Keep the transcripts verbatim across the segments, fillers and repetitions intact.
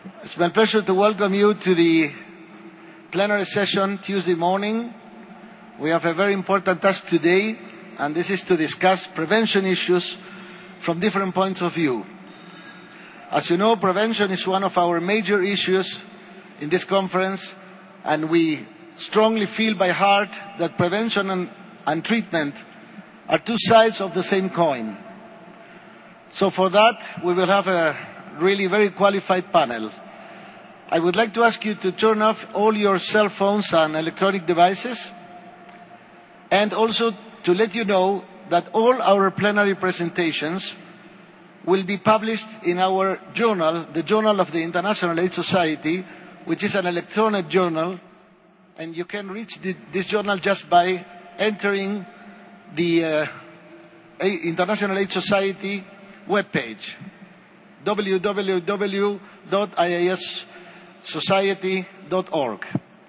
It's my pleasure to welcome you to the plenary session Tuesday morning. We have a very important task today, and this is to discuss prevention issues from different points of view. As you know, prevention is one of our major issues in this conference, and we strongly feel by heart that prevention and, and treatment are two sides of the same coin. So for that, we will have a really very qualified panel. I would like to ask you to turn off all your cell phones and electronic devices, and also to let you know that all our plenary presentations will be published in our journal, the Journal of the International AIDS Society, which is an electronic journal, and you can reach the, this journal just by entering the uh, International AIDS Society webpage, w w w dot i a s society dot org.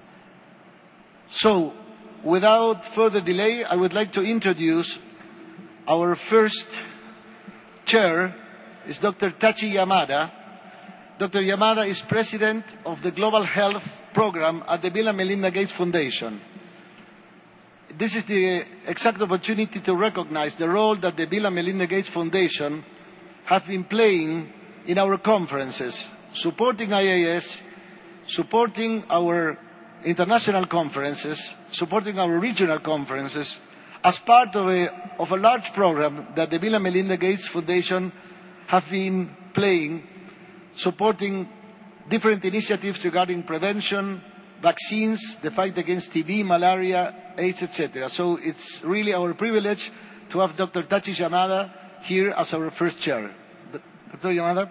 So, without further delay, I would like to introduce our first chair, is Doctor Tachi Yamada. Doctor Yamada is president of the Global Health Program at the Bill and Melinda Gates Foundation. This is the exact opportunity to recognize the role that the Bill and Melinda Gates Foundation have been playing in our conferences, supporting I A S, supporting our international conferences, supporting our regional conferences, as part of a, of a large program that the Bill and Melinda Gates Foundation have been playing, supporting different initiatives regarding prevention, vaccines, the fight against T B, malaria, AIDS, et cetera. So it's really our privilege to have Doctor Tachi Yamada here as our first chair. Doctor Yamada.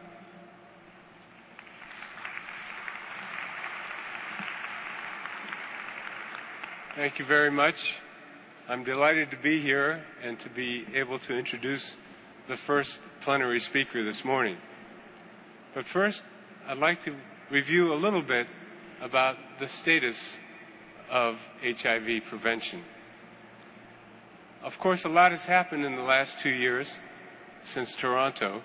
Thank you very much. I'm delighted to be here and to be able to introduce the first plenary speaker this morning. But first, I'd like to review a little bit about the status of H I V prevention. Of course, a lot has happened in the last two years since Toronto.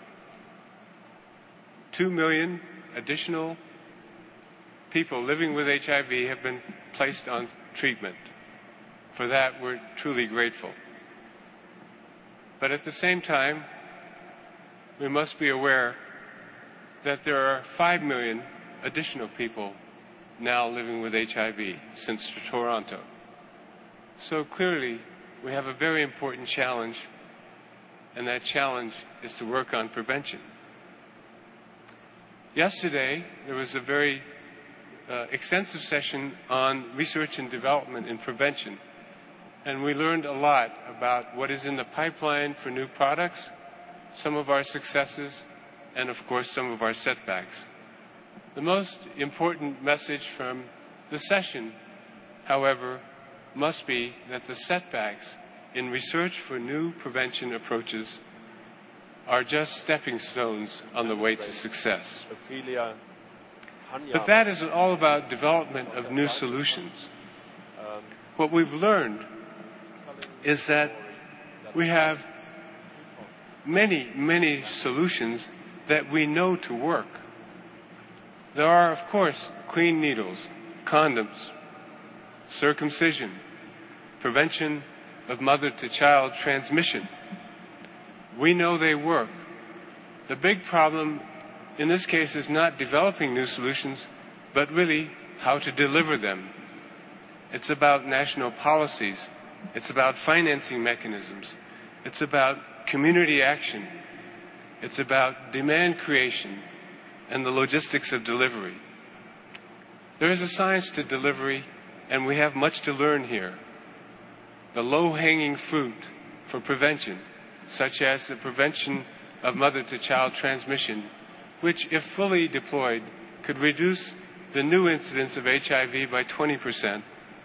Two million additional people living with H I V have been placed on treatment. For that, we're truly grateful. But at the same time, we must be aware that there are five million additional people now living with H I V since Toronto. So clearly, we have a very important challenge, and that challenge is to work on prevention. Yesterday, there was a very uh, extensive session on research and development in prevention, and we learned a lot about what is in the pipeline for new products, some of our successes, and of course some of our setbacks. The most important message from the session, however, must be that the setbacks in research for new prevention approaches are just stepping stones on the way to success. But that is all about development of new solutions. What we've learned is that we have many, many solutions that we know to work. There are, of course, clean needles, condoms, circumcision, prevention of mother-to-child transmission. We know they work. The big problem in this case is not developing new solutions, but really how to deliver them. It's about national policies. It's about financing mechanisms. It's about community action. It's about demand creation and the logistics of delivery. There is a science to delivery, and we have much to learn here. The low-hanging fruit for prevention, such as the prevention of mother-to-child transmission, which, if fully deployed, could reduce the new incidence of H I V by twenty percent,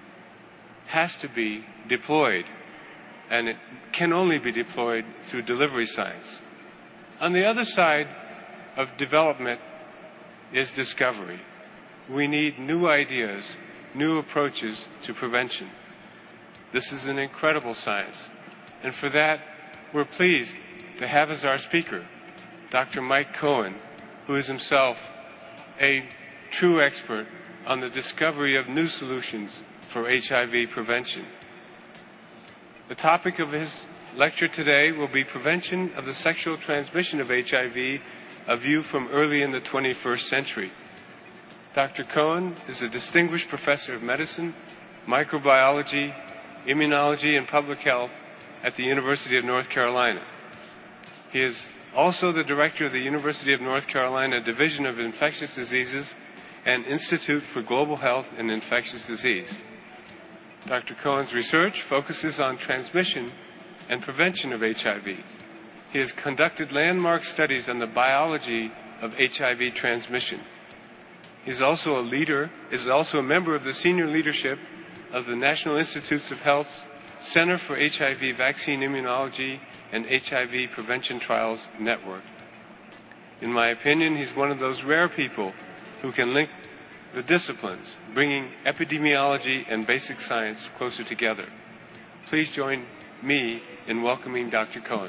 has to be deployed, and it can only be deployed through delivery science. On the other side of development is discovery. We need new ideas, new approaches to prevention. This is an incredible science, and for that, we're pleased to have as our speaker Doctor Mike Cohen, who is himself a true expert on the discovery of new solutions for H I V prevention. The topic of his lecture today will be Prevention of the Sexual Transmission of H I V, a View from Early in the twenty-first Century. Doctor Cohen is a distinguished professor of medicine, microbiology, immunology, and public health at the University of North Carolina. He is also the director of the University of North Carolina Division of Infectious Diseases and Institute for Global Health and Infectious Disease. Doctor Cohen's research focuses on transmission and prevention of H I V. He has conducted landmark studies on the biology of H I V transmission. He's also a leader, is also a member of the senior leadership of the National Institutes of Health's Center for H I V Vaccine Immunology and H I V Prevention Trials Network. In my opinion, he's one of those rare people who can link the disciplines, bringing epidemiology and basic science closer together. Please join me in welcoming Doctor Cohen.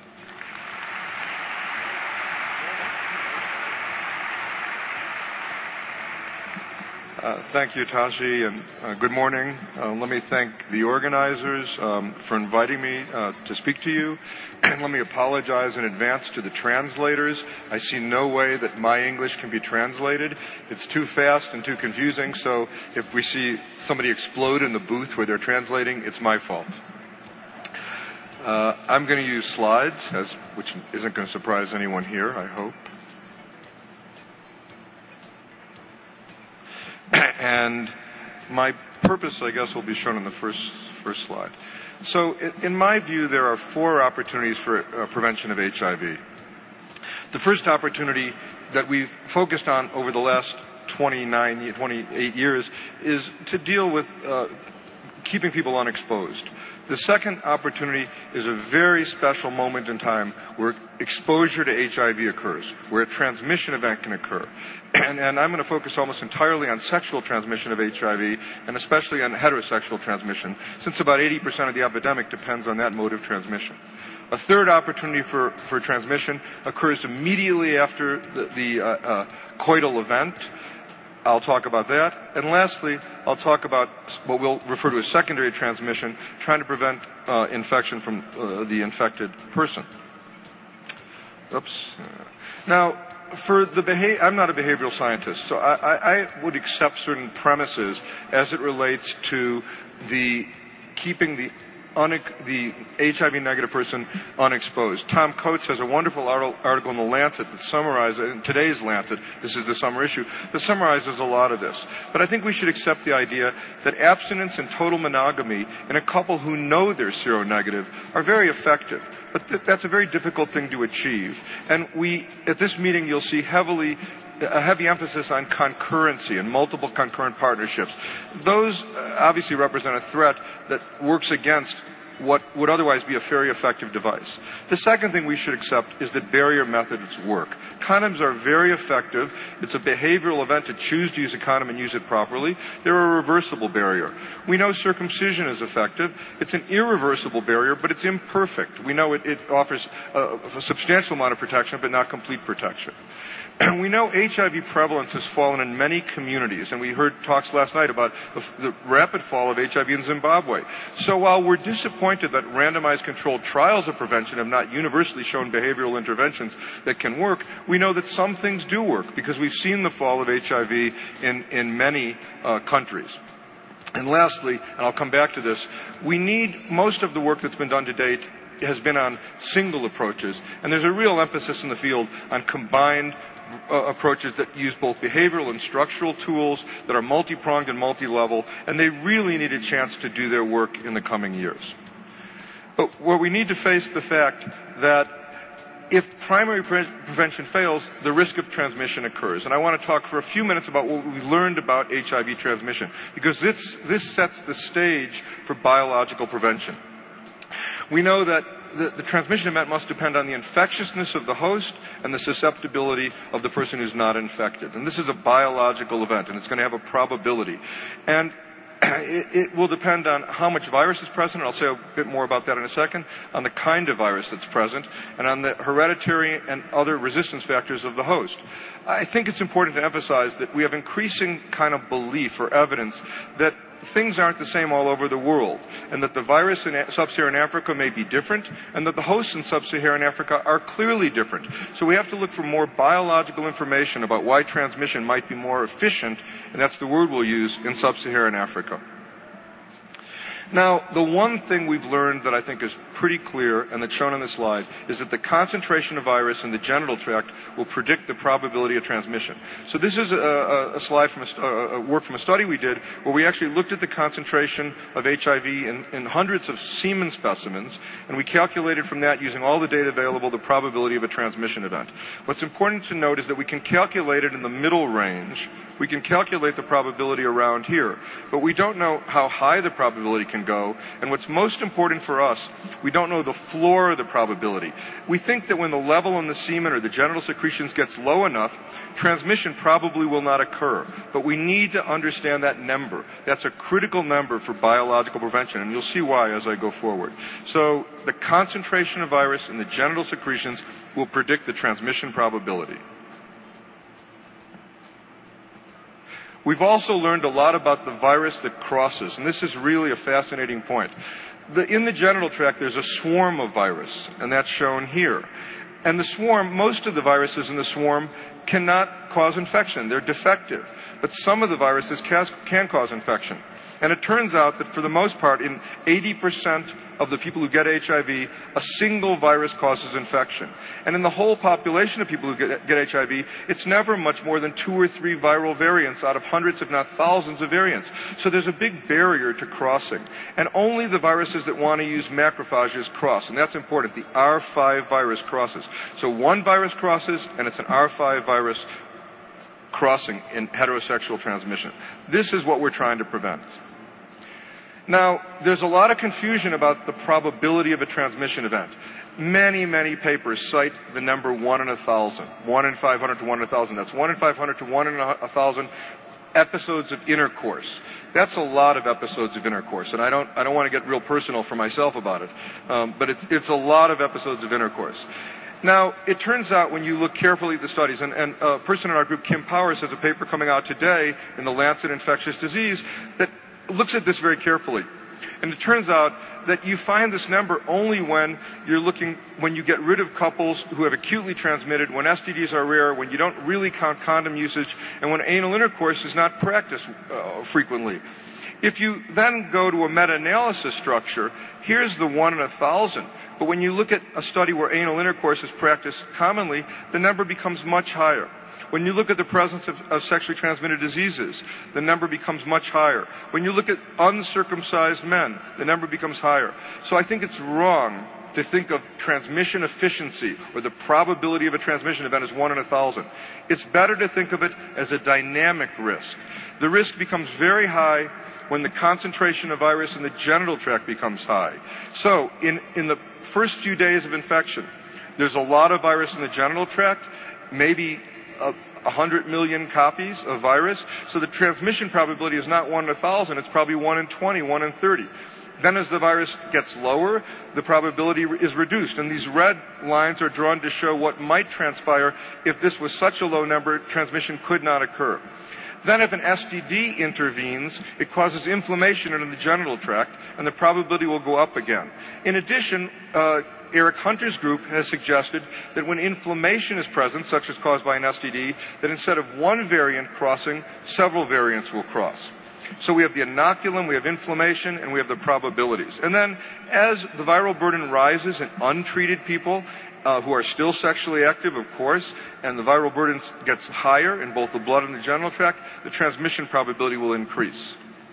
Uh, thank you, Tashi, and uh, good morning. Uh, let me thank the organizers um, for inviting me uh, to speak to you. And let me apologize in advance to the translators. I see no way that my English can be translated. It's too fast and too confusing, so if we see somebody explode in the booth where they're translating, it's my fault. Uh, I'm going to use slides, as, which isn't going to surprise anyone here, I hope. And my purpose, I guess, will be shown on the first first slide. So, in my view, there are four opportunities for uh, prevention of H I V. The first opportunity that we've focused on over the last twenty-nine, twenty-eight years is to deal with uh, keeping people unexposed. The second opportunity is a very special moment in time where exposure to H I V occurs, where a transmission event can occur. And, and I'm going to focus almost entirely on sexual transmission of H I V, and especially on heterosexual transmission, since about eighty percent of the epidemic depends on that mode of transmission. A third opportunity for, for transmission occurs immediately after the, the uh, uh, coital event. I'll talk about that. And lastly, I'll talk about what we'll refer to as secondary transmission, trying to prevent uh, infection from uh, the infected person. Oops. Now, for the behavior, I'm not a behavioral scientist, so I, I, I would accept certain premises as it relates to the keeping the Un- the H I V negative person unexposed. Tom Coates has a wonderful article in the Lancet that summarizes, in today's Lancet, this is the summer issue, that summarizes a lot of this. But I think we should accept the idea that abstinence and total monogamy in a couple who know they're seronegative are very effective. But th- that's a very difficult thing to achieve. And we, at this meeting, you'll see heavily a heavy emphasis on concurrency and multiple concurrent partnerships. Those obviously represent a threat that works against what would otherwise be a very effective device. The second thing we should accept is that barrier methods work. Condoms are very effective. It's a behavioral event to choose to use a condom and use it properly. They're a reversible barrier. We know circumcision is effective. It's an irreversible barrier, but it's imperfect. We know it, it offers a, a substantial amount of protection, but not complete protection. We know H I V prevalence has fallen in many communities, and we heard talks last night about the, the rapid fall of H I V in Zimbabwe. So while we're disappointed that randomized controlled trials of prevention have not universally shown behavioral interventions that can work, we know that some things do work because we've seen the fall of H I V in, in many uh, countries. And lastly, and I'll come back to this, we need most of the work that's been done to date has been on single approaches, and there's a real emphasis in the field on combined Uh, approaches that use both behavioral and structural tools that are multi-pronged and multi-level, and they really need a chance to do their work in the coming years. But where we need to face the fact that if primary pre- prevention fails, the risk of transmission occurs. And I want to talk for a few minutes about what we learned about H I V transmission, because this, this sets the stage for biological prevention. We know that The, the transmission event must depend on the infectiousness of the host and the susceptibility of the person who's not infected. And this is a biological event, and it's going to have a probability. And it, it will depend on how much virus is present, and I'll say a bit more about that in a second, on the kind of virus that's present, and on the hereditary and other resistance factors of the host. I think it's important to emphasize that we have increasing kind of belief or evidence that things aren't the same all over the world, and that the virus in sub-Saharan Africa may be different, and that the hosts in sub-Saharan Africa are clearly different. So we have to look for more biological information about why transmission might be more efficient, and that's the word we'll use, in sub-Saharan Africa. Now, the one thing we've learned that I think is pretty clear, and that's shown on this slide, is that the concentration of virus in the genital tract will predict the probability of transmission. So this is a, a, a slide from a, a work from a study we did where we actually looked at the concentration of H I V in, in hundreds of semen specimens, and we calculated from that, using all the data available, the probability of a transmission event. What's important to note is that we can calculate it in the middle range. We can calculate the probability around here, but we don't know how high the probability can go, and what's most important for us, we don't know the floor of the probability. We think that when the level in the semen or the genital secretions gets low enough, transmission probably will not occur, but we need to understand that number. That's a critical number for biological prevention, and you'll see why as I go forward. So the concentration of virus in the genital secretions will predict the transmission probability. We've also learned a lot about the virus that crosses, and this is really a fascinating point. The, in the genital tract, there's a swarm of virus, and that's shown here. And the swarm, most of the viruses in the swarm cannot cause infection. They're defective. But some of the viruses can, can cause infection. And it turns out that for the most part, in eighty percent of the people who get H I V, a single virus causes infection. And in the whole population of people who get, get H I V, it's never much more than two or three viral variants out of hundreds, if not thousands of variants. So there's a big barrier to crossing. And only the viruses that want to use macrophages cross. And that's important. The R five virus crosses. So one virus crosses, and it's an R five virus crossing in heterosexual transmission. This is what we're trying to prevent. Now, there's a lot of confusion about the probability of a transmission event. Many, many papers cite the number one in a thousand, one in five hundred to one in a thousand. That's one in five hundred to one in a thousand episodes of intercourse. That's a lot of episodes of intercourse, and I don't, I don't want to get real personal for myself about it, um, but it's, it's a lot of episodes of intercourse. Now, it turns out when you look carefully at the studies, and, and a person in our group, Kim Powers, has a paper coming out today in the Lancet Infectious Disease that looks at this very carefully. And it turns out that you find this number only when you're looking, when you get rid of couples who have acutely transmitted, when S T Ds are rare, when you don't really count condom usage, and when anal intercourse is not practiced uh, frequently. If you then go to a meta-analysis structure, here's the one in a thousand. But when you look at a study where anal intercourse is practiced commonly, the number becomes much higher. When you look at the presence of, of sexually transmitted diseases, the number becomes much higher. When you look at uncircumcised men, the number becomes higher. So I think it's wrong to think of transmission efficiency or the probability of a transmission event as one in a thousand. It's better to think of it as a dynamic risk. The risk becomes very high when the concentration of virus in the genital tract becomes high. So in, in the first few days of infection, there's a lot of virus in the genital tract, maybe a, a hundred million copies of virus. So the transmission probability is not one in a thousand, it's probably one in twenty, one in thirty. Then as the virus gets lower, the probability is reduced. And these red lines are drawn to show what might transpire if this was such a low number, transmission could not occur. Then if an S T D intervenes, it causes inflammation in the genital tract, and the probability will go up again. In addition, uh, Eric Hunter's group has suggested that when inflammation is present, such as caused by an S T D, that instead of one variant crossing, several variants will cross. So we have the inoculum, we have inflammation, and we have the probabilities. And then as the viral burden rises in untreated people, Uh, who are still sexually active, of course, and the viral burden gets higher in both the blood and the genital tract, the transmission probability will increase.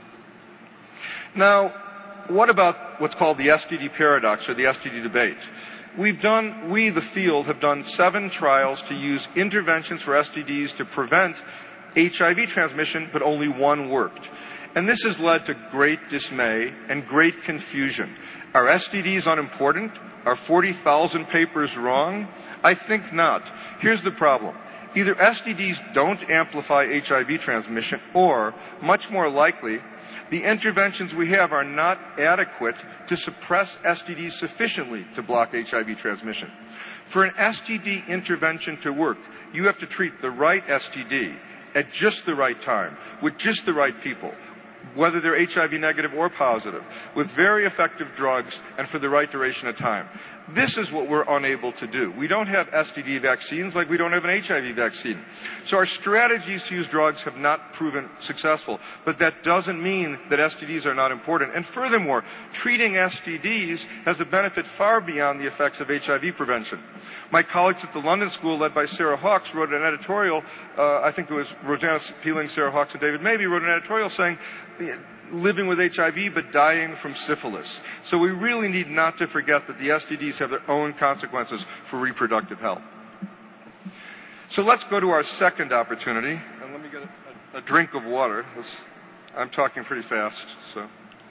Now, what about what's called the S T D paradox or the S T D debate? We've done, we, the field, have done seven trials to use interventions for S T Ds to prevent H I V transmission, but only one worked. And this has led to great dismay and great confusion. Are S T Ds unimportant? Are forty thousand papers wrong? I think not. Here's the problem. Either S T Ds don't amplify H I V transmission, or, much more likely, the interventions we have are not adequate to suppress S T Ds sufficiently to block H I V transmission. For an S T D intervention to work, you have to treat the right S T D at just the right time, with just the right people, whether they're H I V negative or positive, with very effective drugs and for the right duration of time. This is what we're unable to do. We don't have S T D vaccines like we don't have an H I V vaccine. So our strategies to use drugs have not proven successful. But that doesn't mean that S T Ds are not important. And furthermore, treating S T Ds has a benefit far beyond the effects of H I V prevention. My colleagues at the London School, led by Sarah Hawkes, wrote an editorial, uh, I think it was Rosanna Peeling, Sarah Hawkes, and David Mabey, wrote an editorial saying, living with H I V but dying from syphilis. So we really need not to forget that the S T Ds have their own consequences for reproductive health. So let's go to our second opportunity. And let me get a, a drink of water. This, I'm talking pretty fast, so.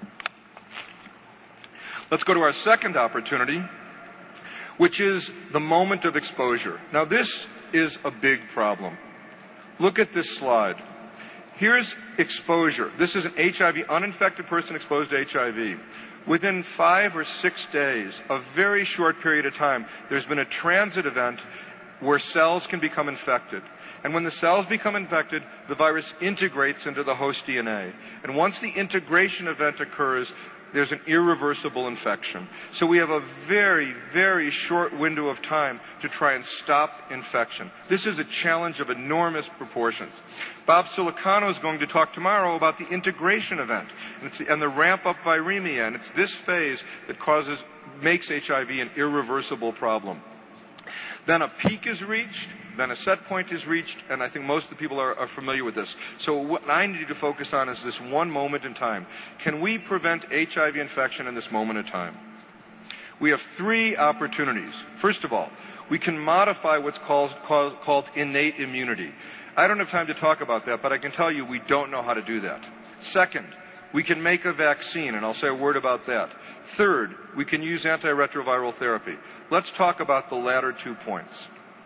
Let's go to our second opportunity, which is the moment of exposure. Now this is a big problem. Look at this slide. Here's exposure. This is an H I V, uninfected person exposed to H I V. Within five or six days, a very short period of time, there's been a transit event where cells can become infected. And when the cells become infected, the virus integrates into the host D N A. And once the integration event occurs, there's an irreversible infection. So we have a very, very short window of time to try and stop infection. This is a challenge of enormous proportions. Bob Silicano is going to talk tomorrow about the integration event and, it's the, and the ramp-up viremia, and it's this phase that causes, makes H I V an irreversible problem. Then a peak is reached, then a set point is reached, and I think most of the people are, are familiar with this. So what I need to focus on is this one moment in time. Can we prevent H I V infection in this moment in time? We have three opportunities. First of all, we can modify what's called, called, called innate immunity. I don't have time to talk about that, but I can tell you we don't know how to do that. Second, we can make a vaccine, and I'll say a word about that. Third, we can use antiretroviral therapy. Let's talk about the latter two points.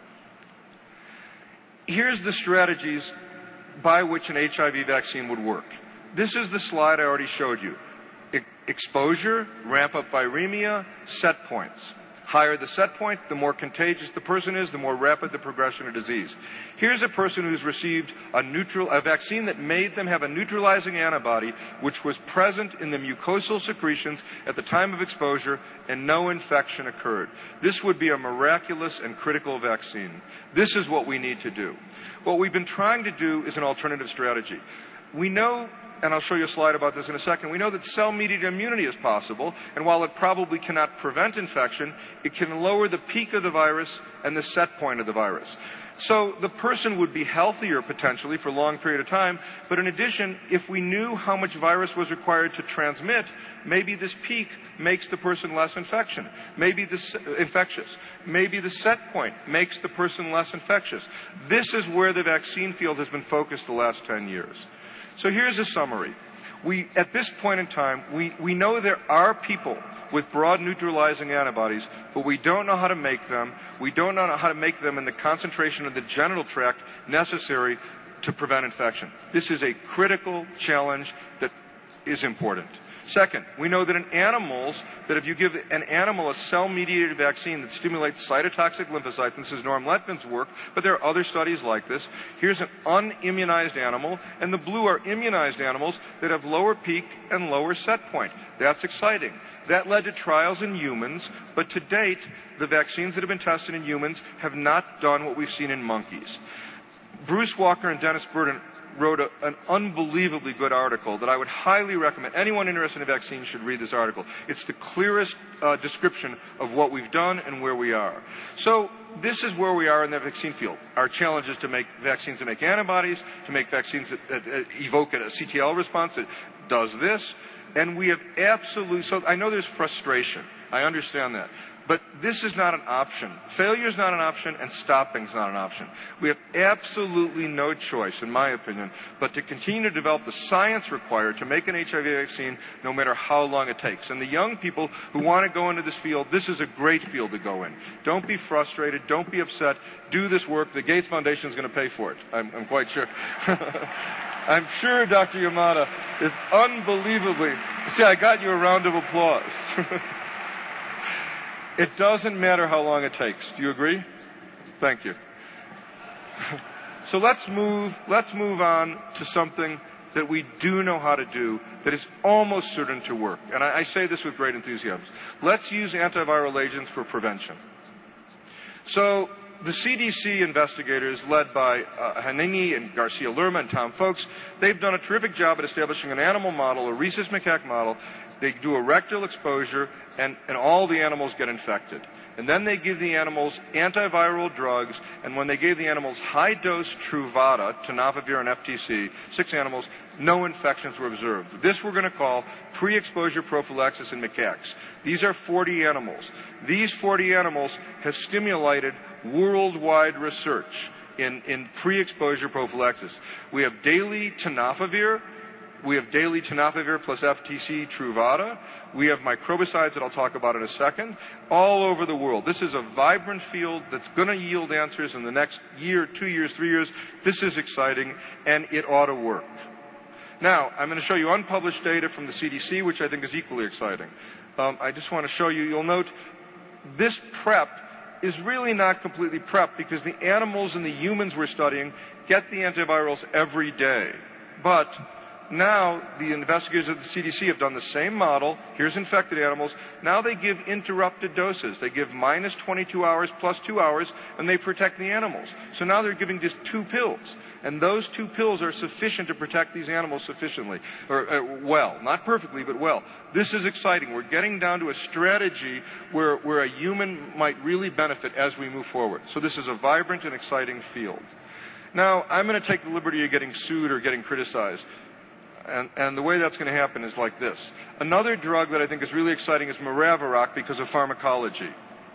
Here's the strategies by which an H I V vaccine would work. This is the slide I already showed you. E- exposure, ramp up viremia, set points. Higher the set point, the more contagious the person is, the more rapid the progression of disease. Here's a person who's received a, neutral, a vaccine that made them have a neutralizing antibody which was present in the mucosal secretions at the time of exposure, and no infection occurred. This would be a miraculous and critical vaccine. This is what we need to do. What we've been trying to do is an alternative strategy. We know, and I'll show you a slide about this in a second, we know that cell-mediated immunity is possible, and while it probably cannot prevent infection, it can lower the peak of the virus and the set point of the virus. So the person would be healthier potentially for a long period of time, but in addition, if we knew how much virus was required to transmit, maybe this peak makes the person less infection. Maybe this infectious. Maybe the set point makes the person less infectious. This is where the vaccine field has been focused the last ten years. So here's a summary. We, at this point in time, we, we know there are people with broad neutralizing antibodies, but we don't know how to make them. We don't know how to make them in the concentration of the genital tract necessary to prevent infection. This is a critical challenge that is important. Second, we know that in animals, that if you give an animal a cell-mediated vaccine that stimulates cytotoxic lymphocytes, and this is Norm Letvin's work, but there are other studies like this. Here's an unimmunized animal, and the blue are immunized animals that have lower peak and lower set point. That's exciting. That led to trials in humans, but to date, the vaccines that have been tested in humans have not done what we've seen in monkeys. Bruce Walker and Dennis Burden wrote a, an unbelievably good article that I would highly recommend. Anyone interested in vaccines should read this article. It's the clearest uh, description of what we've done and where we are. So this is where we are in the vaccine field. Our challenge is to make vaccines that make antibodies, to make vaccines that, that, that evoke a C T L response that does this. And we have absolutely, so I know there's frustration. I understand that. But this is not an option. Failure is not an option, and stopping is not an option. We have absolutely no choice, in my opinion, but to continue to develop the science required to make an H I V vaccine no matter how long it takes. And the young people who want to go into this field, this is a great field to go in. Don't be frustrated. Don't be upset. Do this work. The Gates Foundation is going to pay for it. I'm, I'm quite sure. I'm sure Doctor Yamada is unbelievably... See, I got you a round of applause. It doesn't matter how long it takes. Do you agree? Thank you. So let's move, let's move on to something that we do know how to do that is almost certain to work. And I, I say this with great enthusiasm. Let's use antiviral agents for prevention. So the C D C investigators, led by uh, Hanini and Garcia Lerma and Tom Folks, they've done a terrific job at establishing an animal model, a rhesus macaque model. They do a rectal exposure, and, and all the animals get infected. And then they give the animals antiviral drugs, and when they gave the animals high-dose Truvada, tenofovir and F T C, six animals, no infections were observed. This we're going to call pre-exposure prophylaxis in macaques. These are forty animals. These forty animals have stimulated worldwide research in, in pre-exposure prophylaxis. We have daily tenofovir. We have daily tenofovir plus F T C Truvada. We have microbicides that I'll talk about in a second, all over the world. This is a vibrant field that's going to yield answers in the next year, two years, three years. This is exciting, and it ought to work. Now, I'm going to show you unpublished data from the C D C, which I think is equally exciting. Um, I just want to show you, you'll note, this prep is really not completely prep because the animals and the humans we're studying get the antivirals every day. But now, the investigators at the C D C have done the same model. Here's infected animals. Now they give interrupted doses. They give minus twenty-two hours plus two hours, and they protect the animals. So now they're giving just two pills. And those two pills are sufficient to protect these animals sufficiently, or uh, well, not perfectly, but well. This is exciting. We're getting down to a strategy where, where a human might really benefit as we move forward. So this is a vibrant and exciting field. Now, I'm going to take the liberty of getting sued or getting criticized. And, and the way that's going to happen is like this. Another drug that I think is really exciting is Maraviroc because of pharmacology.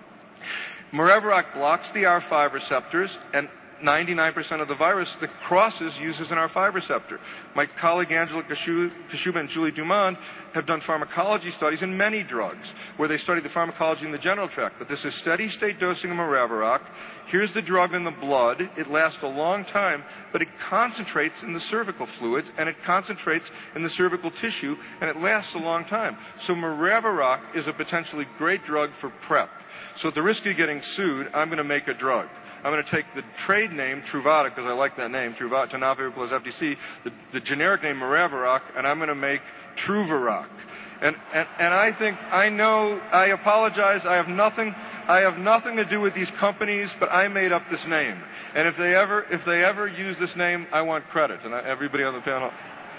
Maraviroc blocks the R five receptors, and ninety-nine percent of the virus that crosses uses an R five receptor. My colleague Angela Kashuba and Julie Dumond have done pharmacology studies in many drugs where they study the pharmacology in the general tract. But this is steady-state dosing of Maraviroc. Here's the drug in the blood. It lasts a long time, but it concentrates in the cervical fluids, and it concentrates in the cervical tissue, and it lasts a long time. So Maraviroc is a potentially great drug for PrEP. So at the risk of getting sued, I'm going to make a drug. I'm going to take the trade name Truvada, because I like that name, Truvada, tenofovir plus F T C, the, the generic name Maraviroc, and I'm going to make Truvaroc. And, and, and I think, I know, I apologize, I have nothing, I have nothing to do with these companies, but I made up this name. And if they ever, if they ever use this name, I want credit, and I, everybody on the panel.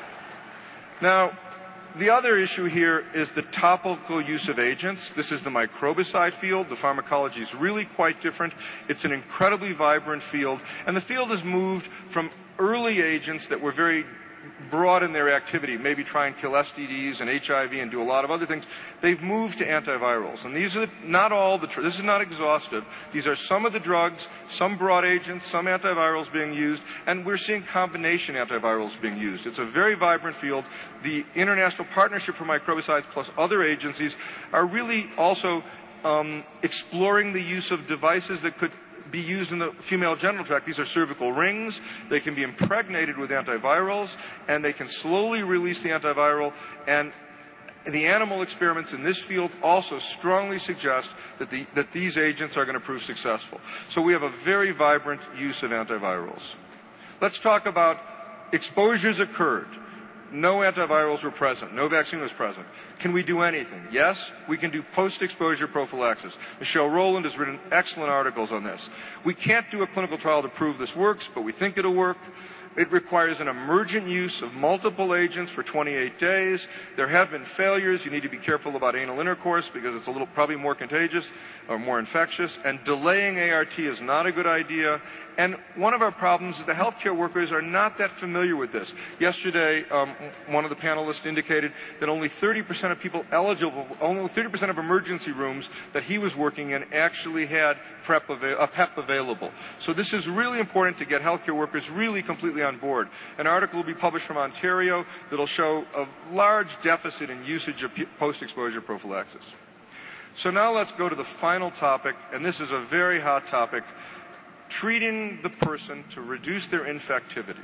Now, the other issue here is the topical use of agents. This is the microbicide field. The pharmacology is really quite different. It's an incredibly vibrant field. And the field has moved from early agents that were very broad in their activity, maybe try and kill S T Ds and H I V and do a lot of other things. They've moved to antivirals. And these are not all the, this is not exhaustive. These are some of the drugs, some broad agents, some antivirals being used, and we're seeing combination antivirals being used. It's a very vibrant field. The International Partnership for Microbicides plus other agencies are really also um, exploring the use of devices that could be used in the female genital tract. These are cervical rings. They can be impregnated with antivirals, and they can slowly release the antiviral. And the animal experiments in this field also strongly suggest that, the, that these agents are going to prove successful. So we have a very vibrant use of antivirals. Let's talk about exposures occurred. No antivirals were present. No vaccine was present. Can we do anything? Yes, we can do post-exposure prophylaxis. Michelle Rowland has written excellent articles on this. We can't do a clinical trial to prove this works, but we think it'll work. It requires an emergent use of multiple agents for twenty-eight days. There have been failures. You need to be careful about anal intercourse because it's a little probably more contagious or more infectious. And delaying A R T is not a good idea. And one of our problems is the healthcare workers are not that familiar with this. Yesterday, um, one of the panelists indicated that only thirty percent of people eligible, only thirty percent of emergency rooms that he was working in actually had PrEP a PEP available. So this is really important to get healthcare workers really completely on board. An article will be published from Ontario that will show a large deficit in usage of post-exposure prophylaxis. So now let's go to the final topic, and this is a very hot topic, treating the person to reduce their infectivity.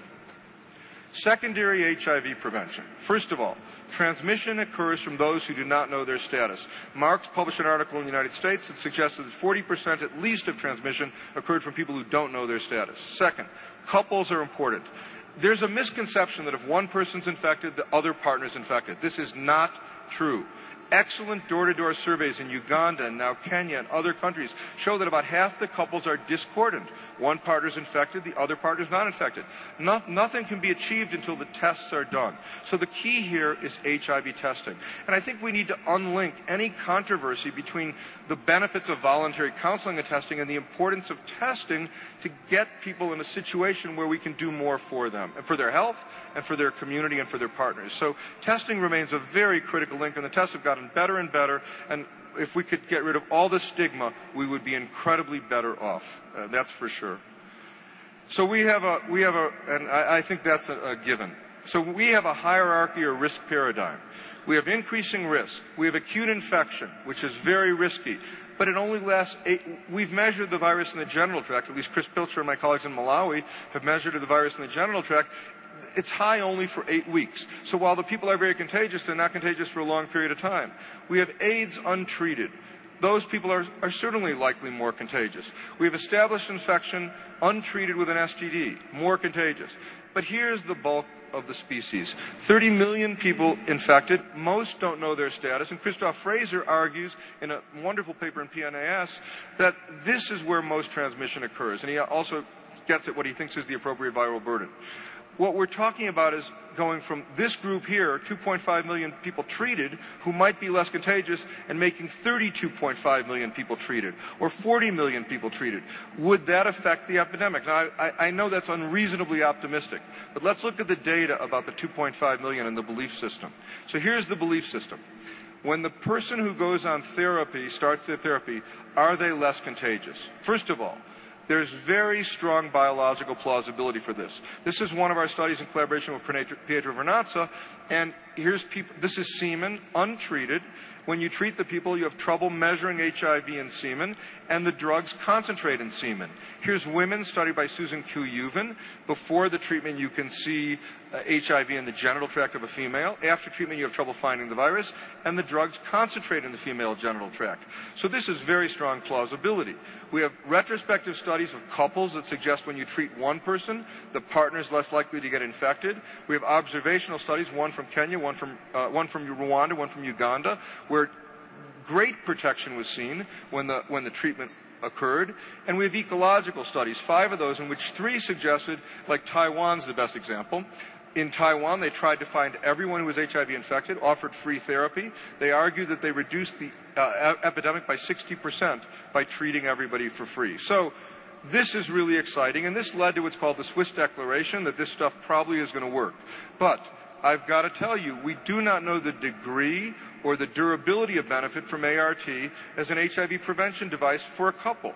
Secondary H I V prevention. First of all, transmission occurs from those who do not know their status. Marks published an article in the United States that suggested that forty percent at least of transmission occurred from people who don't know their status. Second, couples are important. There's a misconception that if one person's infected, the other partner's infected. This is not true. Excellent door-to-door surveys in Uganda and now Kenya and other countries show that about half the couples are discordant. One partner's infected, the other partner's not infected. No, nothing can be achieved until the tests are done. So the key here is H I V testing. And I think we need to unlink any controversy between the benefits of voluntary counseling and testing and the importance of testing to get people in a situation where we can do more for them, and for their health and for their community and for their partners. So testing remains a very critical link, and the tests have gotten better and better, and if we could get rid of all the stigma, we would be incredibly better off. Uh, that's for sure. So we have a, we have a, and I, I think that's a, a given. So we have a hierarchy or risk paradigm. We have increasing risk. We have acute infection, which is very risky, but it only lasts eight. We've measured the virus in the genital tract. At least Chris Pilcher and my colleagues in Malawi have measured the virus in the genital tract. It's high only for eight weeks. So while the people are very contagious, they're not contagious for a long period of time. We have AIDS untreated. Those people are, are certainly likely more contagious. We have established infection untreated with an S T D, more contagious. But here's the bulk of the species. thirty million people infected. Most don't know their status. And Christoph Fraser argues in a wonderful paper in P N A S that this is where most transmission occurs. And he also gets at what he thinks is the appropriate viral burden. What we're talking about is going from this group here, two point five million people treated, who might be less contagious, and making thirty-two point five million people treated, or forty million people treated. Would that affect the epidemic? Now, I, I know that's unreasonably optimistic, but let's look at the data about the two point five million and the belief system. So here's the belief system. When the person who goes on therapy starts their therapy, are they less contagious? First of all, there's very strong biological plausibility for this. This is one of our studies in collaboration with Pietro Vernazza, and here's people, this is semen, untreated. When you treat the people, you have trouble measuring H I V in semen, and the drugs concentrate in semen. Here's women studied by Susan Q. Uven. Before the treatment, you can see uh, H I V in the genital tract of a female. After treatment, you have trouble finding the virus, and the drugs concentrate in the female genital tract. So this is very strong plausibility. We have retrospective studies of couples that suggest when you treat one person, the partner is less likely to get infected. We have observational studies, one from Kenya, one from, uh, one from Rwanda, one from Uganda, where great protection was seen when the, when the treatment occurred. And we have ecological studies, five of those, in which three suggested, like Taiwan's the best example. In Taiwan, they tried to find everyone who was H I V infected, offered free therapy. They argued that they reduced the uh, epidemic by sixty percent by treating everybody for free. So this is really exciting, and this led to what's called the Swiss Declaration, that this stuff probably is going to work. But I've got to tell you, we do not know the degree or the durability of benefit from A R T as an H I V prevention device for a couple.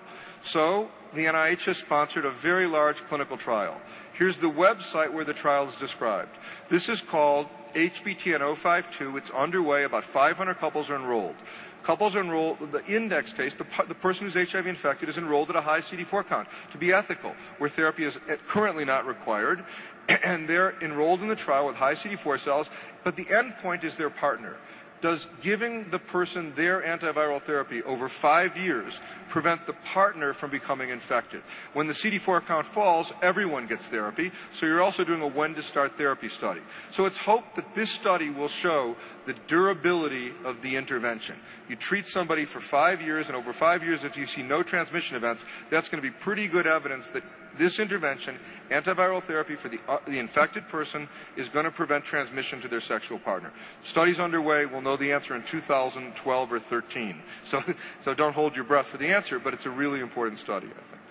So the N I H has sponsored a very large clinical trial. Here's the website where the trial is described. This is called H B T N zero five two. It's underway. About five hundred couples are enrolled. Couples are enrolled, the index case, the, the person who's H I V infected is enrolled at a high C D four count to be ethical, where therapy is currently not required, and they're enrolled in the trial with high C D four cells, but the end point is their partner. Does giving the person their antiviral therapy over five years prevent the partner from becoming infected? When the C D four count falls, everyone gets therapy, so you're also doing a when to start therapy study. So it's hoped that this study will show the durability of the intervention. You treat somebody for five years, and over five years, if you see no transmission events, that's going to be pretty good evidence that this intervention, antiviral therapy for the, uh, the infected person, is going to prevent transmission to their sexual partner. Studies underway. We'll know the answer in two thousand twelve or thirteen. So, so don't hold your breath for the answer, but it's a really important study, I think.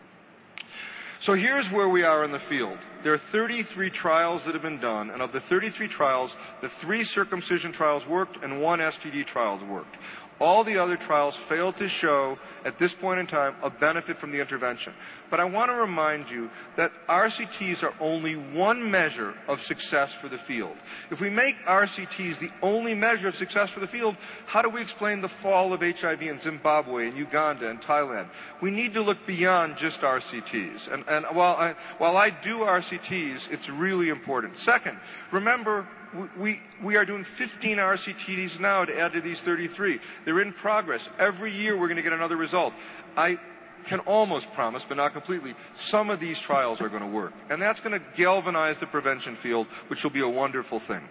So here's where we are in the field. There are thirty-three trials that have been done, and of the thirty-three trials, the three circumcision trials worked and one S T D trial worked. All the other trials failed to show, at this point in time, a benefit from the intervention. But I want to remind you that R C Ts are only one measure of success for the field. If we make R C Ts the only measure of success for the field, how do we explain the fall of H I V in Zimbabwe and Uganda and Thailand? We need to look beyond just R C Ts. And, and while, I, while I do R C Ts, it's really important. Second, remember, We, we are doing fifteen R C Ts now to add to these thirty-three. They're in progress. Every year we're going to get another result. I can almost promise, but not completely, some of these trials are going to work. And that's going to galvanize the prevention field, which will be a wonderful thing.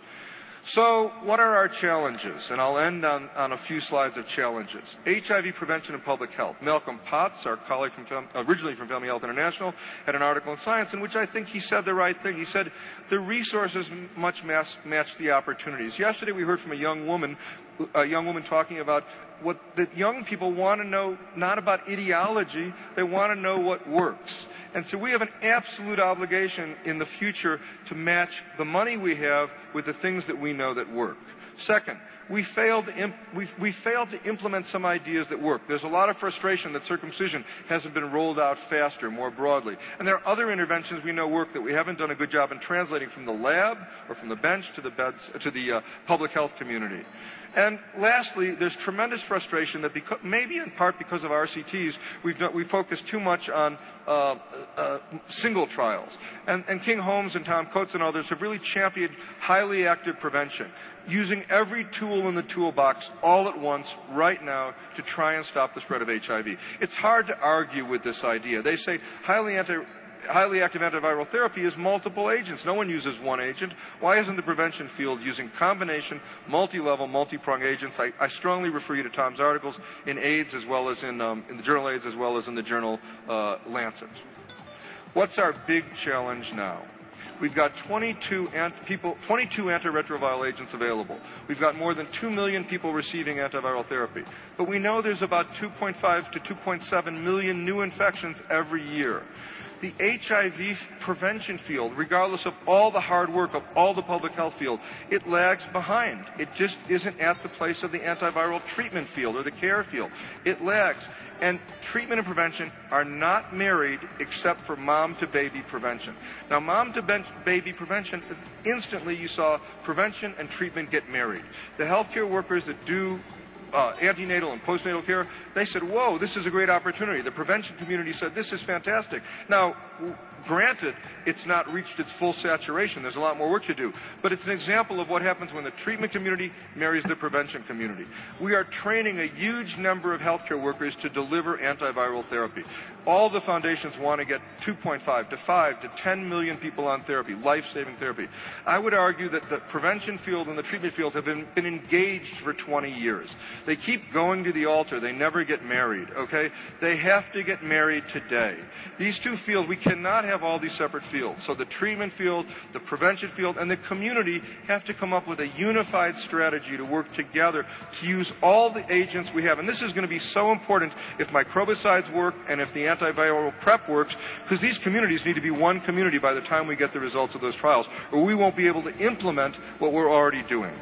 So what are our challenges? And I'll end on, on a few slides of challenges. H I V prevention and public health. Malcolm Potts, our colleague from Fam- originally from Family Health International, had an article in Science in which I think he said the right thing. He said the resources much mass- match the opportunities. Yesterday we heard from a young woman, a young woman talking about what the young people want to know, not about ideology, they want to know what works. And so we have an absolute obligation in the future to match the money we have with the things that we know that work. Second, we failed to, imp- we, we failed to implement some ideas that work. There's a lot of frustration that circumcision hasn't been rolled out faster, more broadly. And there are other interventions we know work that we haven't done a good job in translating from the lab or from the bench to the beds, to the uh, public health community. And lastly, there's tremendous frustration that because, maybe in part because of R C Ts, we've done, we focused too much on uh, uh, single trials. And, and King Holmes and Tom Coates and others have really championed highly active prevention, using every tool in the toolbox all at once right now to try and stop the spread of H I V. It's hard to argue with this idea. They say highly anti Highly active antiviral therapy is multiple agents. No one uses one agent. Why isn't the prevention field using combination, multi-level, multi-prong agents? I, I strongly refer you to Tom's articles in AIDS as well as in, um, in the journal AIDS as well as in the journal uh, Lancet. What's our big challenge now? We've got twenty-two, ant- people, twenty-two antiretroviral agents available. We've got more than two million people receiving antiviral therapy. But we know there's about two point five to two point seven million new infections every year. The H I V prevention field, regardless of all the hard work of all the public health field, it lags behind. It just isn't at the place of the antiviral treatment field or the care field. It lags. And treatment and prevention are not married except for mom-to-baby prevention. Now, mom-to-baby prevention, instantly you saw prevention and treatment get married. The healthcare workers that do Uh, antenatal and postnatal care, they said, whoa, this is a great opportunity. The prevention community said, this is fantastic. Now, w- granted, it's not reached its full saturation. There's a lot more work to do. But it's an example of what happens when the treatment community marries the prevention community. We are training a huge number of healthcare workers to deliver antiviral therapy. All the foundations want to get two point five to five to ten million people on therapy, life-saving therapy. I would argue that the prevention field and the treatment field have been, been engaged for twenty years. They keep going to the altar. They never get married, okay? They have to get married today. These two fields, we cannot have all these separate fields. So the treatment field, the prevention field, and the community have to come up with a unified strategy to work together to use all the agents we have. And this is going to be so important if microbicides work and if the antiviral PrEP works, because these communities need to be one community by the time we get the results of those trials, or we won't be able to implement what we're already doing.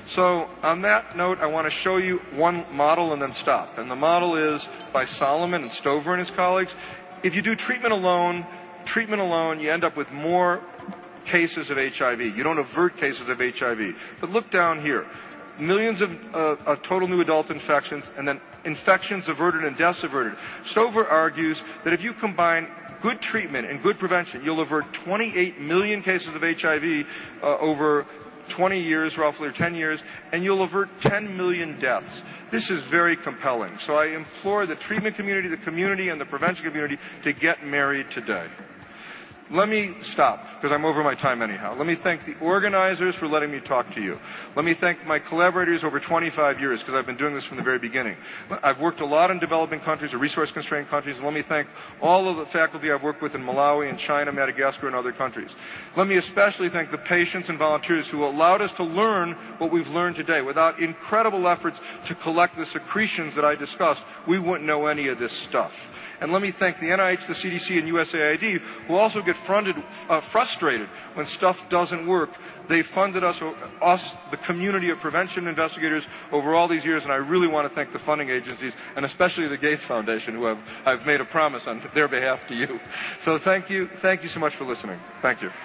So on that note, I want to show you one model and then stop. And the model is by Solomon and Stover and his colleagues. If you do treatment alone, treatment alone, you end up with more cases of H I V. You don't avert cases of H I V. But look down here. Millions of, uh, of total new adult infections, and then infections averted and deaths averted. Stover argues that if you combine good treatment and good prevention, you'll avert twenty-eight million cases of H I V uh, over twenty years, roughly, or ten years, and you'll avert ten million deaths. This is very compelling. So I implore the treatment community, the community, and the prevention community to get married today. Let me stop, because I'm over my time anyhow. Let me thank the organizers for letting me talk to you. Let me thank my collaborators over twenty-five years, because I've been doing this from the very beginning. I've worked a lot in developing countries or resource-constrained countries. And let me thank all of the faculty I've worked with in Malawi and China, Madagascar, and other countries. Let me especially thank the patients and volunteers who allowed us to learn what we've learned today. Without incredible efforts to collect the secretions that I discussed, we wouldn't know any of this stuff. And let me thank the N I H, the C D C, and U S A I D, who also get funded, uh, frustrated when stuff doesn't work. They funded us, us, the community of prevention investigators, over all these years, and I really want to thank the funding agencies, and especially the Gates Foundation, who have, I've made a promise on their behalf to you. So thank you. Thank you so much for listening. Thank you.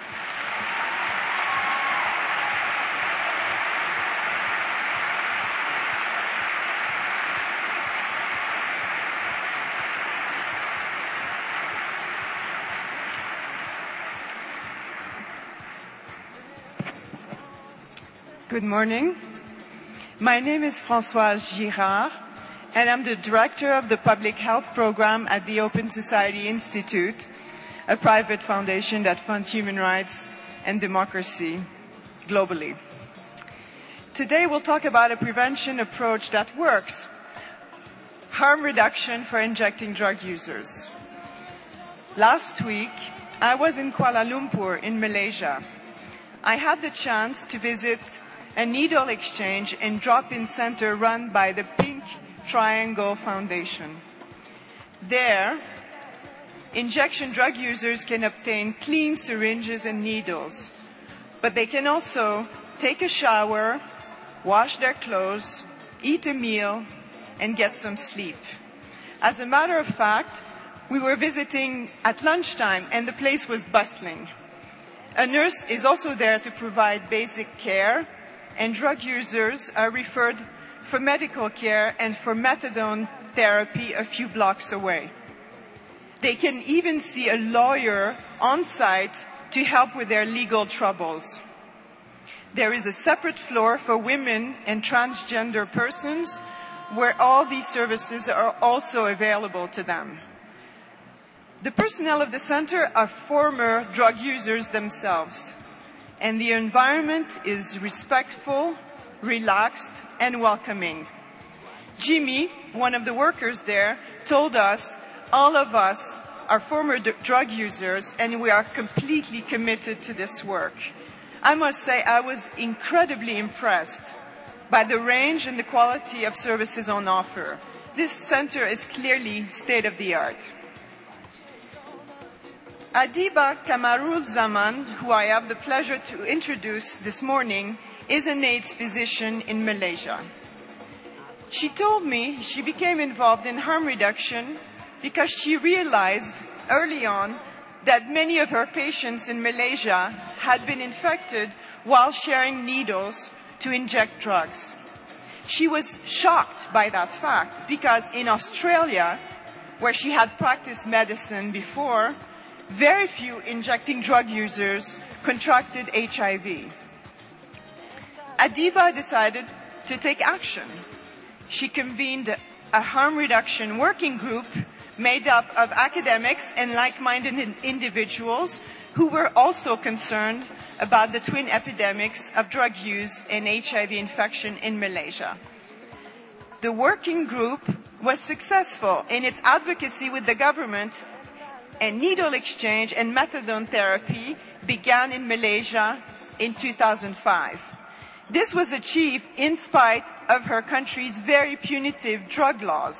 Good morning. My name is Françoise Girard, and I'm the director of the Public Health Program at the Open Society Institute, a private foundation that funds human rights and democracy globally. Today we'll talk about a prevention approach that works, harm reduction for injecting drug users. Last week, I was in Kuala Lumpur in Malaysia. I had the chance to visit a needle exchange and drop-in center run by the Pink Triangle Foundation. There, injection drug users can obtain clean syringes and needles, but they can also take a shower, wash their clothes, eat a meal, and get some sleep. As a matter of fact, we were visiting at lunchtime and the place was bustling. A nurse is also there to provide basic care, and drug users are referred for medical care and for methadone therapy a few blocks away. They can even see a lawyer on site to help with their legal troubles. There is a separate floor for women and transgender persons where all these services are also available to them. The personnel of the center are former drug users themselves, and the environment is respectful, relaxed, and welcoming. Jimmy, one of the workers there, told us all of us are former d- drug users and we are completely committed to this work. I must say I was incredibly impressed by the range and the quality of services on offer. This center is clearly state-of-the-art. Adiba Kamarul Zaman, who I have the pleasure to introduce this morning, is an AIDS physician in Malaysia. She told me she became involved in harm reduction because she realized early on that many of her patients in Malaysia had been infected while sharing needles to inject drugs. She was shocked by that fact because in Australia, where she had practiced medicine before, very few injecting drug users contracted H I V. Adiba decided to take action. She convened a harm reduction working group made up of academics and like-minded individuals who were also concerned about the twin epidemics of drug use and H I V infection in Malaysia. The working group was successful in its advocacy with the government, and needle exchange and methadone therapy began in Malaysia in two thousand five. This was achieved in spite of her country's very punitive drug laws.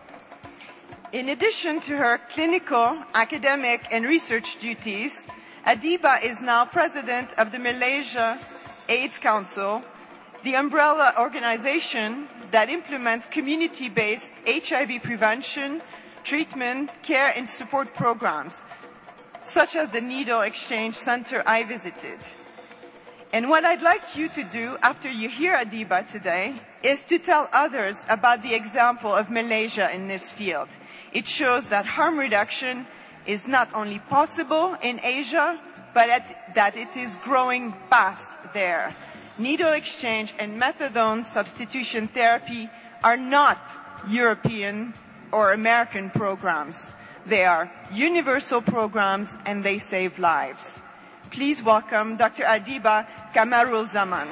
In addition to her clinical, academic, and research duties, Adiba is now president of the Malaysia AIDS Council, the umbrella organization that implements community-based H I V prevention, treatment, care, and support programs, such as the Needle Exchange Center I visited. And what I'd like you to do after you hear Adiba today is to tell others about the example of Malaysia in this field. It shows that harm reduction is not only possible in Asia, but at, that it is growing fast there. Needle exchange and methadone substitution therapy are not European or American programs. They are universal programs and they save lives. Please welcome Doctor Adiba Kamarul-Zaman.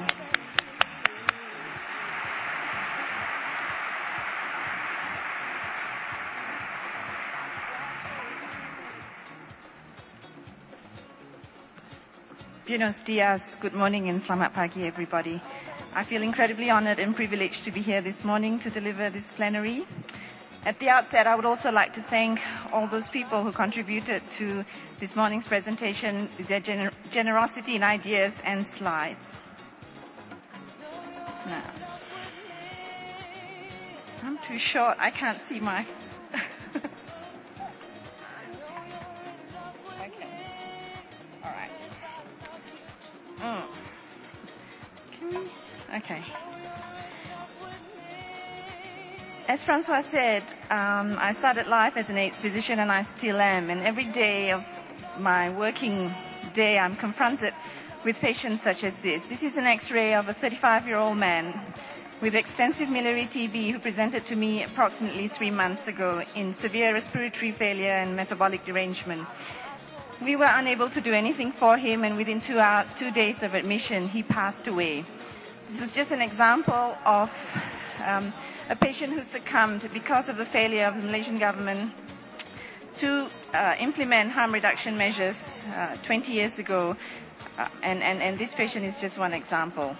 Buenos dias, good morning and selamat pagi everybody. I feel incredibly honored and privileged to be here this morning to deliver this plenary. At the outset, I would also like to thank all those people who contributed to this morning's presentation with their gener- generosity in ideas and slides. Now, I'm too short, I can't see my... Okay, all right. Mm. Can we... Okay. As Francois said, um, I started life as an AIDS physician and I still am. And every day of my working day, I'm confronted with patients such as this. This is an X-ray of a thirty-five-year-old man with extensive miliary T B who presented to me approximately three months ago in severe respiratory failure and metabolic derangement. We were unable to do anything for him, and within two, hour, two days of admission, he passed away. This was just an example of um, a patient who succumbed because of the failure of the Malaysian government to uh, implement harm reduction measures uh, twenty years ago, uh, and, and, and this patient is just one example.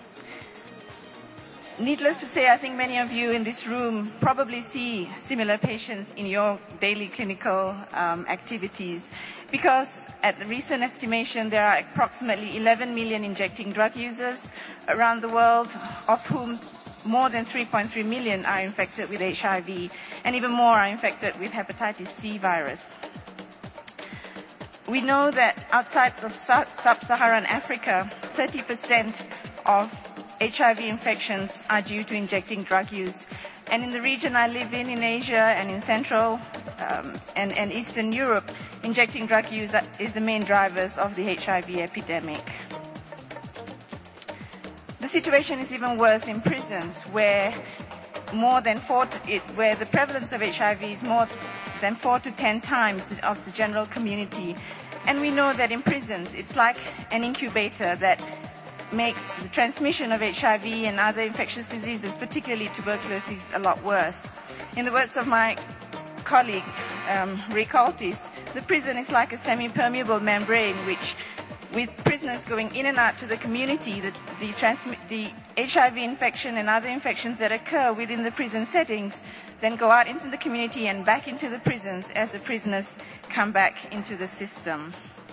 Needless to say, I think many of you in this room probably see similar patients in your daily clinical um, activities, because at the recent estimation there are approximately eleven million injecting drug users around the world, of whom more than three point three million are infected with H I V, and even more are infected with hepatitis C virus. We know that outside of sub-Saharan Africa, thirty percent of H I V infections are due to injecting drug use. And in the region I live in, in Asia and in Central um, and, and Eastern Europe, injecting drug use is the main drivers of the H I V epidemic. The situation is even worse in prisons, where more than four to, it, where the prevalence of H I V is more than four to ten times of the general community. And we know that in prisons, it's like an incubator that makes the transmission of H I V and other infectious diseases, particularly tuberculosis, a lot worse. In the words of my colleague, um, Rick Altis, the prison is like a semi-permeable membrane which, with prisoners going in and out to the community, the, the, transmi- the H I V infection and other infections that occur within the prison settings then go out into the community and back into the prisons as the prisoners come back into the system.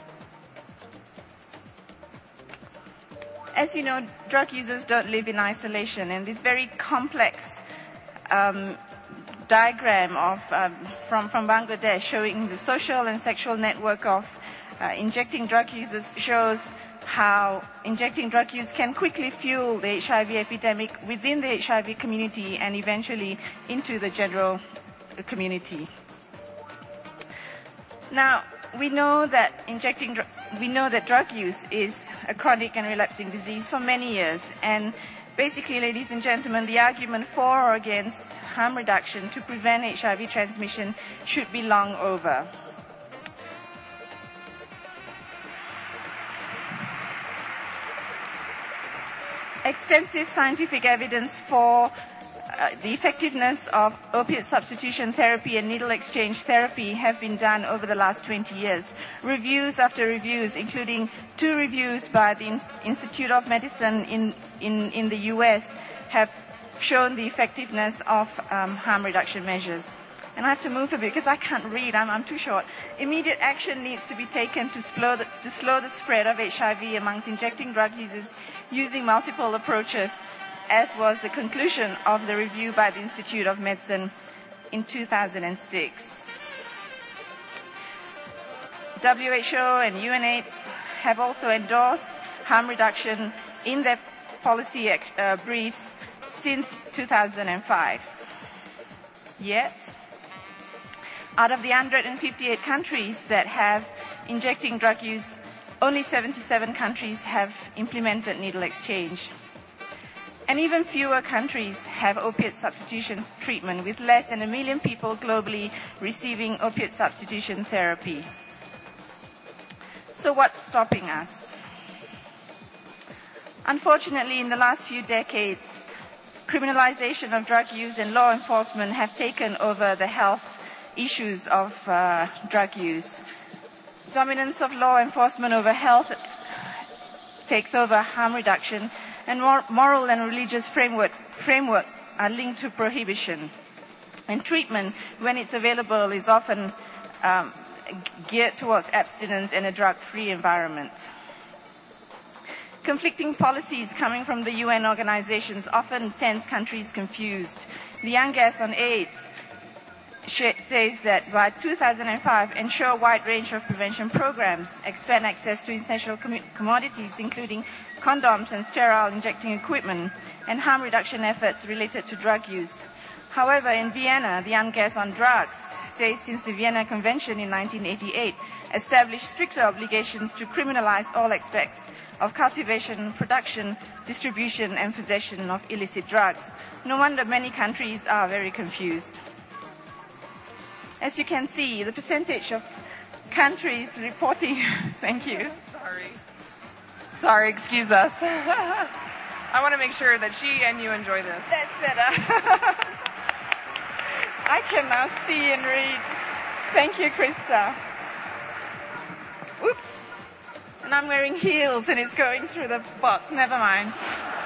As you know, drug users don't live in isolation, and this very complex um, diagram of, um, from, from Bangladesh showing the social and sexual network of uh, injecting drug users shows how injecting drug use can quickly fuel the H I V epidemic within the H I V community and eventually into the general community. Now, we know that injecting, we know that drug use is a chronic and relapsing disease for many years, and basically, ladies and gentlemen, the argument for or against harm reduction to prevent H I V transmission should be long over. Extensive scientific evidence for uh, the effectiveness of opiate substitution therapy and needle exchange therapy have been done over the last twenty years. Reviews after reviews, including two reviews by the Institute of Medicine in, in, in the U S, have shown the effectiveness of um, harm reduction measures. And I have to move a bit because I can't read, I'm, I'm too short. Immediate action needs to be taken to slow, the, to slow the spread of H I V amongst injecting drug users using multiple approaches, as was the conclusion of the review by the Institute of Medicine in two thousand six. W H O and U N AIDS have also endorsed harm reduction in their policy uh, briefs since two thousand five. Yet, out of the one hundred fifty-eight countries that have injecting drug use, only seventy-seven countries have implemented needle exchange. And even fewer countries have opiate substitution treatment, with less than a million people globally receiving opiate substitution therapy. So what's stopping us? Unfortunately, in the last few decades, criminalization of drug use and law enforcement have taken over the health issues of uh, drug use. Dominance of law enforcement over health takes over harm reduction, and mor- moral and religious framework, framework are linked to prohibition. And treatment, when it's available, is often um, geared towards abstinence and a drug-free environment. Conflicting policies coming from the U N organizations often sends countries confused. The Young Gas on AIDS says that by two thousand five, ensure a wide range of prevention programs, expand access to essential com- commodities, including condoms and sterile injecting equipment, and harm reduction efforts related to drug use. However, in Vienna, the Young Gas on Drugs says since the Vienna Convention in nineteen eighty-eight established stricter obligations to criminalize all aspects of cultivation, production, distribution, and possession of illicit drugs. No wonder many countries are very confused. As you can see, the percentage of countries reporting... Thank you. Sorry. Sorry, excuse us. I want to make sure that she and you enjoy this. That's better. I can now see and read. Thank you, Krista. Oops. And I'm wearing heels and it's going through the box. Never mind.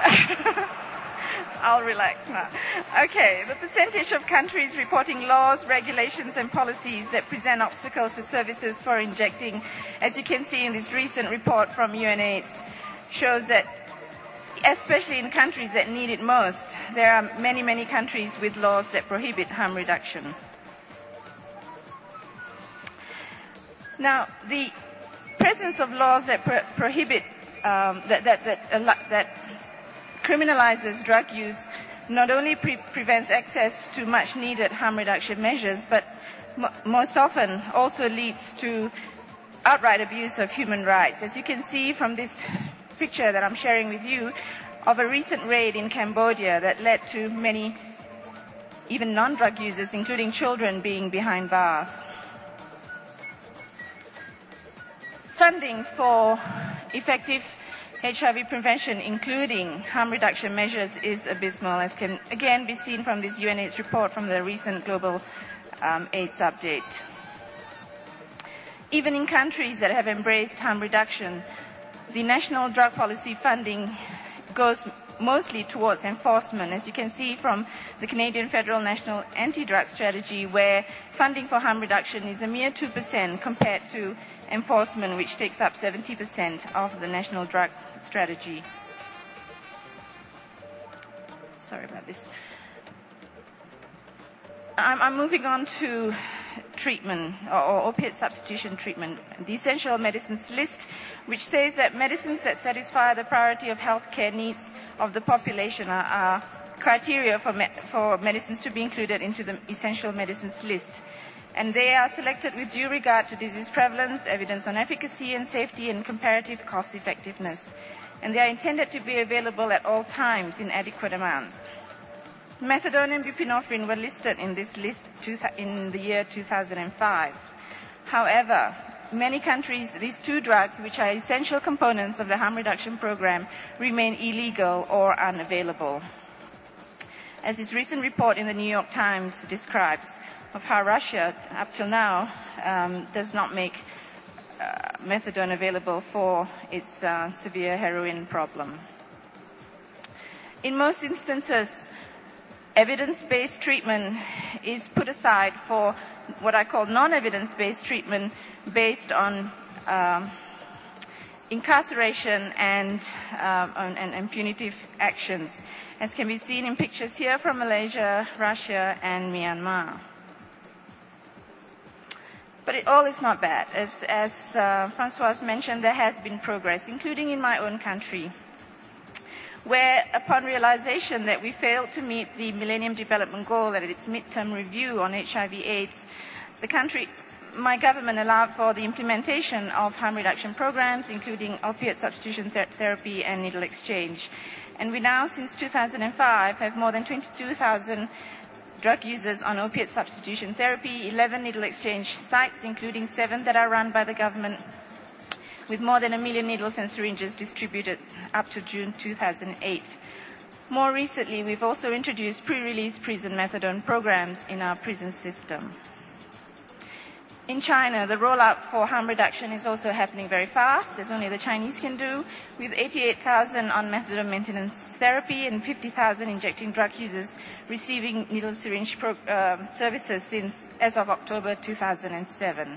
I'll relax now. Okay, the percentage of countries reporting laws, regulations, and policies that present obstacles to services for injecting, as you can see in this recent report from U N AIDS, shows that, especially in countries that need it most, there are many, many countries with laws that prohibit harm reduction. Now, the presence of laws that pro- prohibit, um, that, that, that, uh, that criminalizes drug use not only pre- prevents access to much needed harm reduction measures, but m- most often also leads to outright abuse of human rights. As you can see from this picture that I'm sharing with you of a recent raid in Cambodia that led to many, even non-drug users, including children, being behind bars. Funding for effective H I V prevention, including harm reduction measures, is abysmal, as can again be seen from this U N AIDS report from the recent Global um, AIDS Update. Even in countries that have embraced harm reduction, the national drug policy funding goes mostly towards enforcement, as you can see from the Canadian Federal National Anti-Drug Strategy, where funding for harm reduction is a mere two percent compared to enforcement, which takes up seventy percent of the national drug strategy. Sorry about this. I'm, I'm moving on to treatment, or, or opiate substitution treatment. The essential medicines list, which says that medicines that satisfy the priority of healthcare needs of the population are, are criteria for, me, for medicines to be included into the essential medicines list. And they are selected with due regard to disease prevalence, evidence on efficacy and safety, and comparative cost effectiveness. And they are intended to be available at all times in adequate amounts. Methadone and buprenorphine were listed in this list in the year two thousand five. However, many countries, these two drugs, which are essential components of the harm reduction program, remain illegal or unavailable. As this recent report in the New York Times describes, of how Russia, up till now, um, does not make uh, methadone available for its uh, severe heroin problem. In most instances, evidence-based treatment is put aside for what I call non-evidence-based treatment based on um, incarceration and, um, and, and punitive actions, as can be seen in pictures here from Malaysia, Russia, and Myanmar. But it all is not bad. As, as uh, Francoise mentioned, there has been progress, including in my own country, where upon realization that we failed to meet the Millennium Development Goal at its midterm review on H I V AIDS, the country my government allowed for the implementation of harm reduction programs, including opiate substitution ther- therapy and needle exchange. And we now, since two thousand five, have more than twenty-two thousand drug users on opiate substitution therapy, eleven needle exchange sites, including seven that are run by the government, with more than a million needles and syringes distributed up to June two thousand eight. More recently, we've also introduced pre-release prison methadone programs in our prison system. In China, the rollout for harm reduction is also happening very fast, as only the Chinese can do, with eighty-eight thousand on methadone maintenance therapy and fifty thousand injecting drug users receiving needle syringe pro- uh, services since as of October two thousand seven.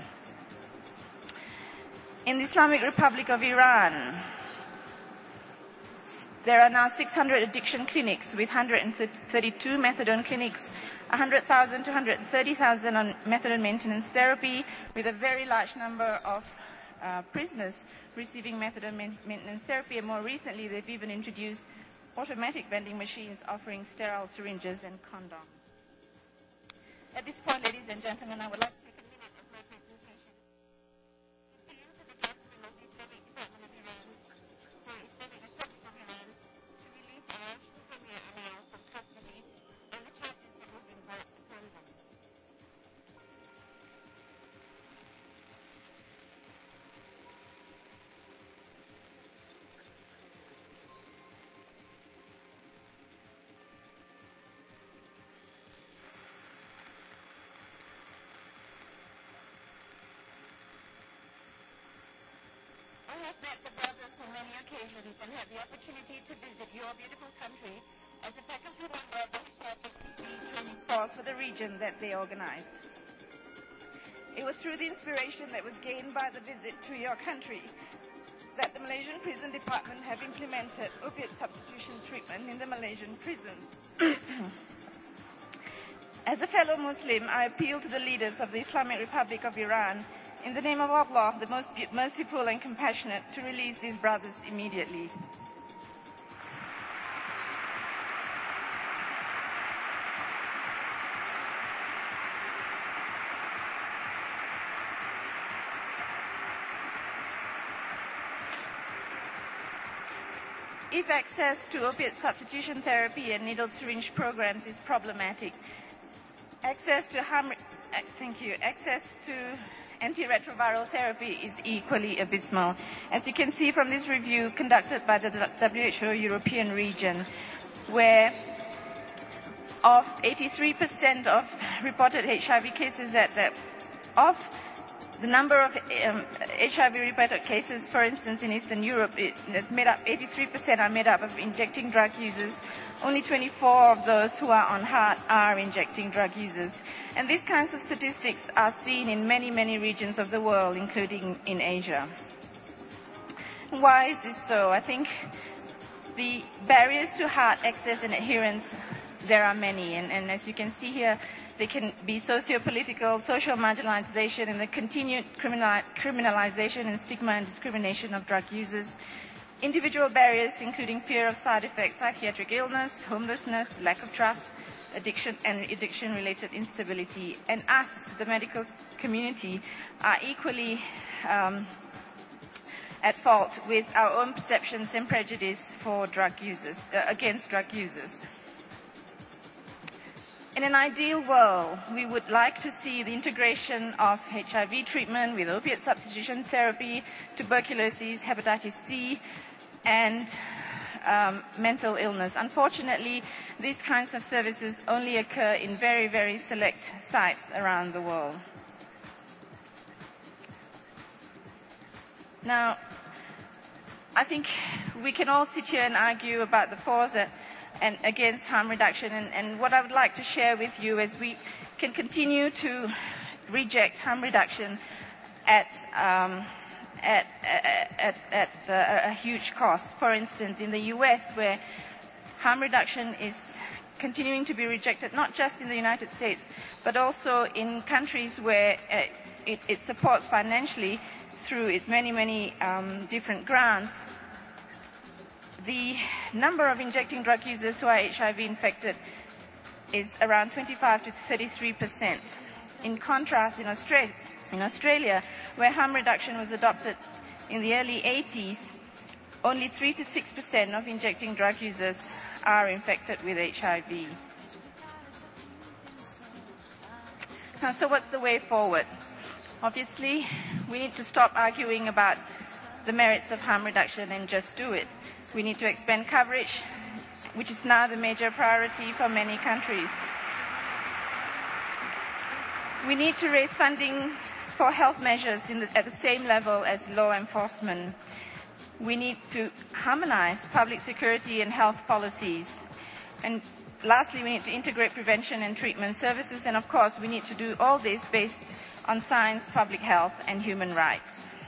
In the Islamic Republic of Iran, there are now six hundred addiction clinics with one hundred thirty-two methadone clinics, one hundred thousand to one hundred thirty thousand on methadone maintenance therapy, with a very large number of uh, prisoners receiving methadone ma- maintenance therapy. And more recently, they've even introduced automatic vending machines offering sterile syringes and condoms. At this point, ladies and gentlemen, I would like to take a minute of my presentation. I have met the brothers on many occasions and had the opportunity to visit your beautiful country as a faculty member of the training course for the region that they organized. It was through the inspiration that was gained by the visit to your country that the Malaysian Prison Department have implemented opiate substitution treatment in the Malaysian prisons. As a fellow Muslim, I appeal to the leaders of the Islamic Republic of Iran, in the name of Allah, the most merciful and compassionate, to release these brothers immediately. If access to opiate substitution therapy and needle syringe programs is problematic, access to harm, thank you, access to antiretroviral therapy is equally abysmal. As you can see from this review conducted by the W H O European region, where of eighty-three percent of reported H I V cases that, that of the number of um, H I V reported cases, for instance, in Eastern Europe, it is made up, eighty-three percent are made up of injecting drug users. Only twenty-four of those who are on heart are injecting drug users. And these kinds of statistics are seen in many, many regions of the world, including in Asia. Why is this so? I think the barriers to heart access and adherence, there are many. And, and as you can see here, they can be socio-political, social marginalization, and the continued criminal, criminalization and stigma and discrimination of drug users. Individual barriers, including fear of side effects, psychiatric illness, homelessness, lack of trust, addiction and addiction-related instability. And us, the medical community, are equally um, at fault with our own perceptions and prejudice for drug users, uh, against drug users. In an ideal world, we would like to see the integration of H I V treatment with opiate substitution therapy, tuberculosis, hepatitis C, and um, mental illness. Unfortunately, these kinds of services only occur in very, very select sites around the world. Now, I think we can all sit here and argue about the fors and against harm reduction, and, and what I would like to share with you is we can continue to reject harm reduction at um, at at, at uh, a huge cost. For instance, in the U S, where harm reduction is continuing to be rejected, not just in the United States, but also in countries where uh, it, it supports financially through its many, many um, different grants, the number of injecting drug users who are H I V infected is around twenty-five to thirty-three percent. In contrast, in Australia, In Australia, where harm reduction was adopted in the early eighties, only three to six percent of injecting drug users are infected with H I V. Now, so what's the way forward? Obviously, we need to stop arguing about the merits of harm reduction and just do it. We need to expand coverage, which is now the major priority for many countries. We need to raise funding for health measures in the, at the same level as law enforcement. We need to harmonize public security and health policies. And lastly, we need to integrate prevention and treatment services. And of course, we need to do all this based on science, public health, and human rights.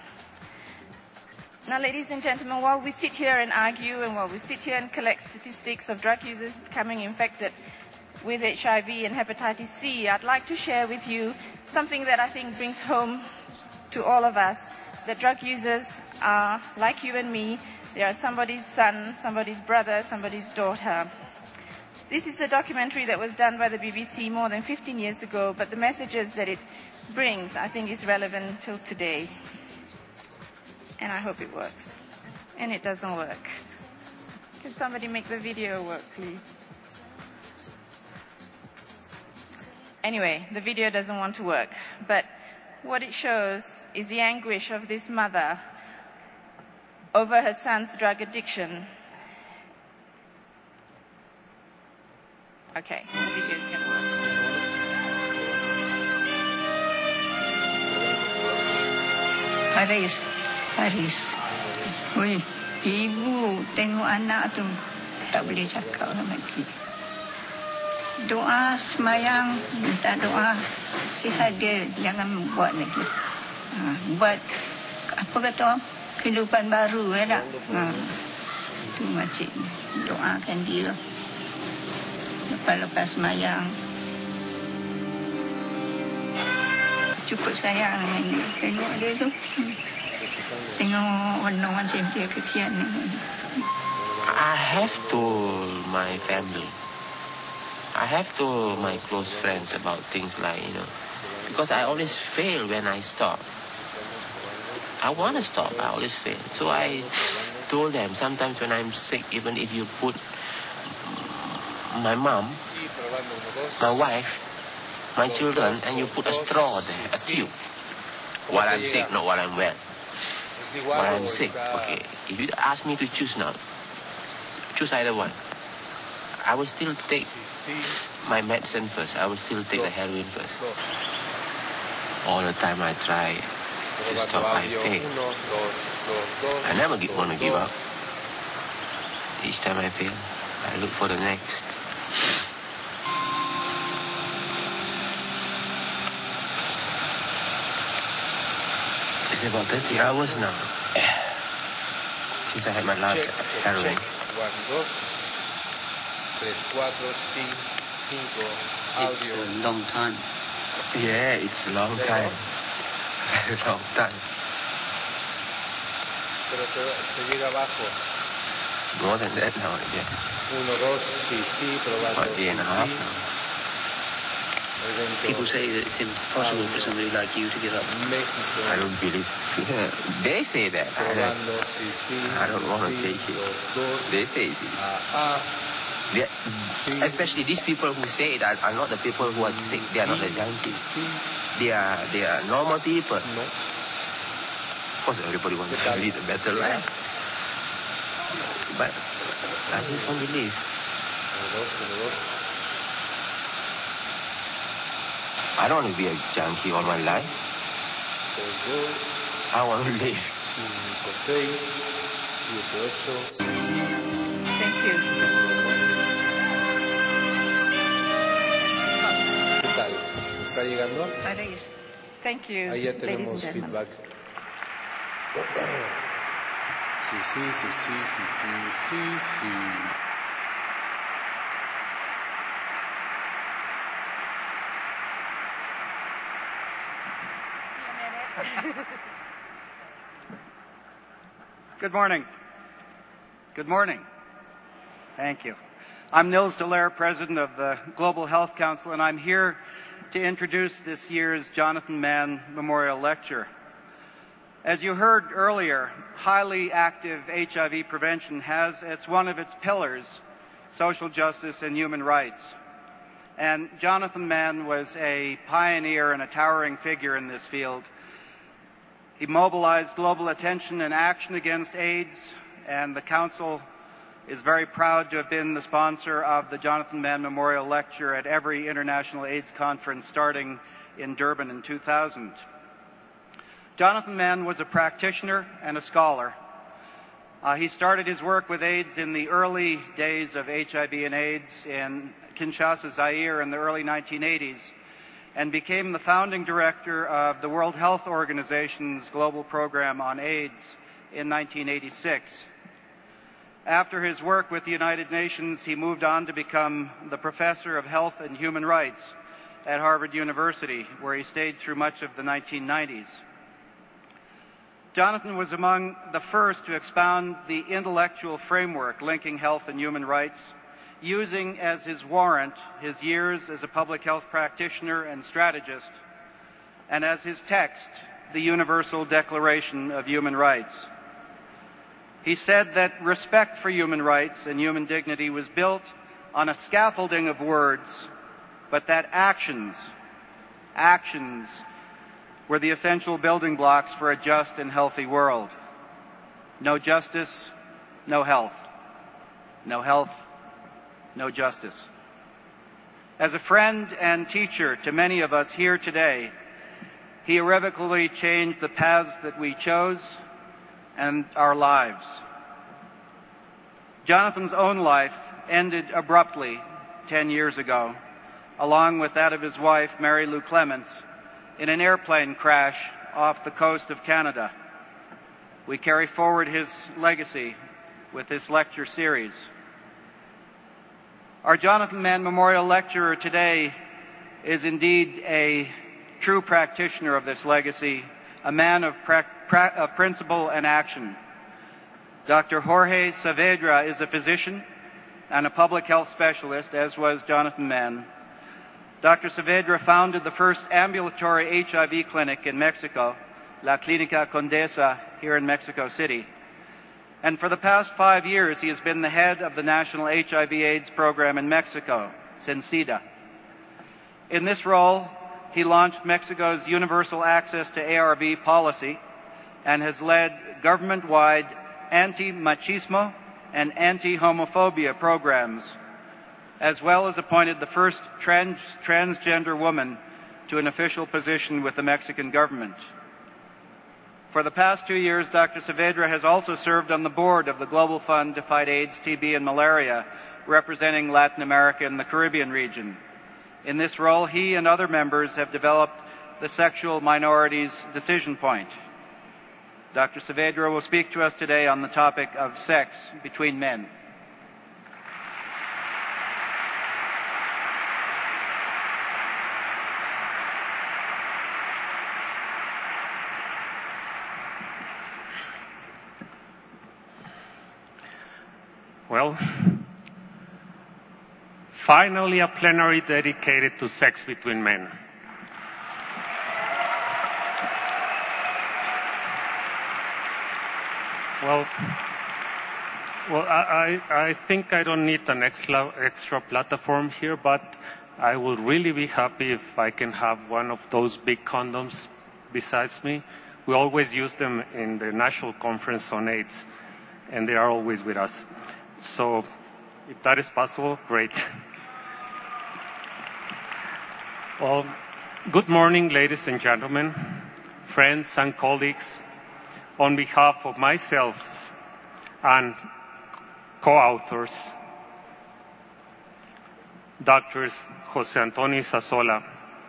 Now, ladies and gentlemen, while we sit here and argue and while we sit here and collect statistics of drug users becoming infected with H I V and hepatitis C, I'd like to share with you something that I think brings home to all of us, that drug users are like you and me. They are somebody's son, somebody's brother, somebody's daughter. This is a documentary that was done by the B B C more than fifteen years ago, but the messages that it brings, I think, is relevant till today. And I hope it works. And it doesn't work. Can somebody make the video work, please? Anyway, the video doesn't want to work. But what it shows is the anguish of this mother over her son's drug addiction. Okay, the video is going to work. Haris, Haris. Weh, ibu tengok anak tu tak boleh cakap lah mati. Doa semayang, minta doa sihat dia, jangan buat lagi. Ha, buat apa kata orang, kehidupan baru ya tak? Ha, tu makcik doakan dia. Lepas-lepas semayang. Cukup sayang dengan dia. Tengok dia tu. Tengok warna macam dia, kesian ni. I have told my family. I have told my close friends about things like, you know, because I always fail when I stop. I want to stop, I always fail. So I told them, sometimes when I'm sick, even if you put my mom, my wife, my children, and you put a straw there, a tube, while I'm sick, not while I'm well. While I'm sick, okay. If you ask me to choose now, choose either one. I will still take my medicine first. I will still take the heroin first. All the time I try to stop, I fail. I never want to give up. Each time I fail, I look for the next. It's about thirty hours now since I had my last heroin. It's a long time. Yeah, it's a long time. Very long time. More than that now, yeah. About a year and a half now. People say that it's impossible for somebody like you to give up. I don't believe. Yeah, they say that. I don't, I don't want to take it. They say it is. Yeah, especially these people who say that are not the people who are sick. They are not the junkies. They are they are normal people. Of course, everybody wants to lead a better life. But I just want to live. I don't want to be a junkie all my life. I want to live. Thank you. ¿Está llegando? Haris. Thank you, Ahí ya ladies and tenemos gentlemen. feedback. Sí, sí, sí, sí, sí, sí, sí, sí. Good morning. Good morning. Thank you. I'm Nils Dallaire, President of the Global Health Council, and I'm here to introduce this year's Jonathan Mann Memorial Lecture. As you heard earlier, highly active H I V prevention has as one of its pillars social justice and human rights. And Jonathan Mann was a pioneer and a towering figure in this field. He mobilized global attention and action against AIDS, and the Council is very proud to have been the sponsor of the Jonathan Mann Memorial Lecture at every International AIDS Conference starting in Durban in two thousand. Jonathan Mann was a practitioner and a scholar. Uh, he started his work with AIDS in the early days of H I V and AIDS in Kinshasa, Zaire in the early nineteen eighties, and became the founding director of the World Health Organization's global program on AIDS in nineteen eighty-six. After his work with the United Nations, he moved on to become the professor of health and human rights at Harvard University, where he stayed through much of the nineteen nineties. Jonathan was among the first to expound the intellectual framework linking health and human rights, using as his warrant his years as a public health practitioner and strategist, and as his text, the Universal Declaration of Human Rights. He said that respect for human rights and human dignity was built on a scaffolding of words, but that actions, actions were the essential building blocks for a just and healthy world. No justice, no health. No health, no justice. As a friend and teacher to many of us here today, he irrevocably changed the paths that we chose and our lives. Jonathan's own life ended abruptly ten years ago, along with that of his wife, Mary Lou Clements, in an airplane crash off the coast of Canada. We carry forward his legacy with this lecture series. Our Jonathan Mann Memorial Lecturer today is indeed a true practitioner of this legacy, a man of, pra- pra- of principle and action. Doctor Jorge Saavedra is a physician and a public health specialist, as was Jonathan Mann. Doctor Saavedra founded the first ambulatory H I V clinic in Mexico, La Clínica Condesa, here in Mexico City. And for the past five years, he has been the head of the National H I V AIDS program in Mexico, CENSIDA. In this role, he launched Mexico's universal access to A R V policy and has led government-wide anti-machismo and anti-homophobia programs, as well as appointed the first trans- transgender woman to an official position with the Mexican government. For the past two years, Doctor Saavedra has also served on the board of the Global Fund to Fight AIDS, T B, and Malaria, representing Latin America and the Caribbean region. In this role, he and other members have developed the Sexual Minorities Decision Point. Doctor Saavedra will speak to us today on the topic of sex between men. Well, finally a plenary dedicated to sex between men. Well, well, I, I think I don't need an extra, extra platform here, but I would really be happy if I can have one of those big condoms besides me. We always use them in the National Conference on AIDS, and they are always with us. So if that is possible, great. Well, good morning, ladies and gentlemen, friends and colleagues. On behalf of myself and co-authors, Doctors Jose Antonio Isasola